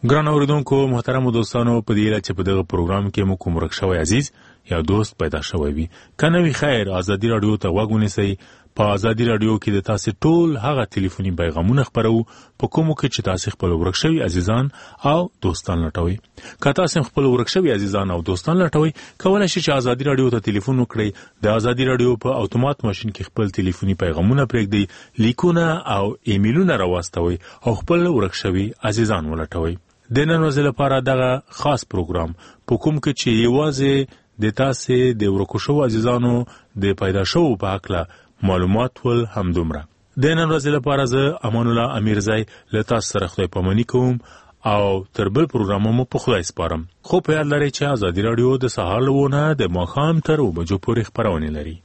ګران اوریدونکو محترم دوستانو په دې لاره چې په دغه پروګرام کې مو کوم رښتوي عزیز یا دوست پیدا شوی وي کنه وی خیر ازادي رادیو ته وګونی سي په ازادي رادیو کې د تاسو ټول هغه ټلیفوني پیغامونه خبرو په کومو کې چې تاسو خپل ورکشوي عزیزان او دوستان لټوي که تاسو خپل ورکشوي عزیزان او دوستان لټوي کولای شئ چې ازادي رادیو ته ټلیفون وکړئ د ازادي رادیو په اتومات ماشين کې خپل ټلیفوني پیغامونه پرېږدئ لیکونه او ایمیلونه راوستوي او خپل ورکشوي عزیزان ولټوي د نن ورځې لپاره دغه خاص پروګرام په کوم کې چې یوازې د تاسو د ورکشو عزیزانو د پیدا شو په اړه معلومات ول همدومره د نن ورځې لپاره زه امان الله امیرزای له تاسو سره خدای پاماني کوم او تر بل پروګرامونو په خدای سپارم خو په یاد لرئ چې ازادي رادیو د سهار لونه د ماښام تر 9 بجو پورې خبرونه لري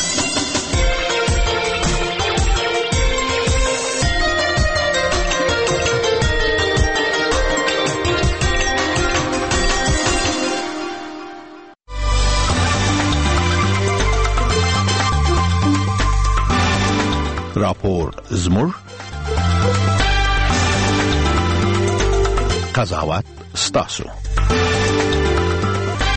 راپور زمور قضاوت ستاسو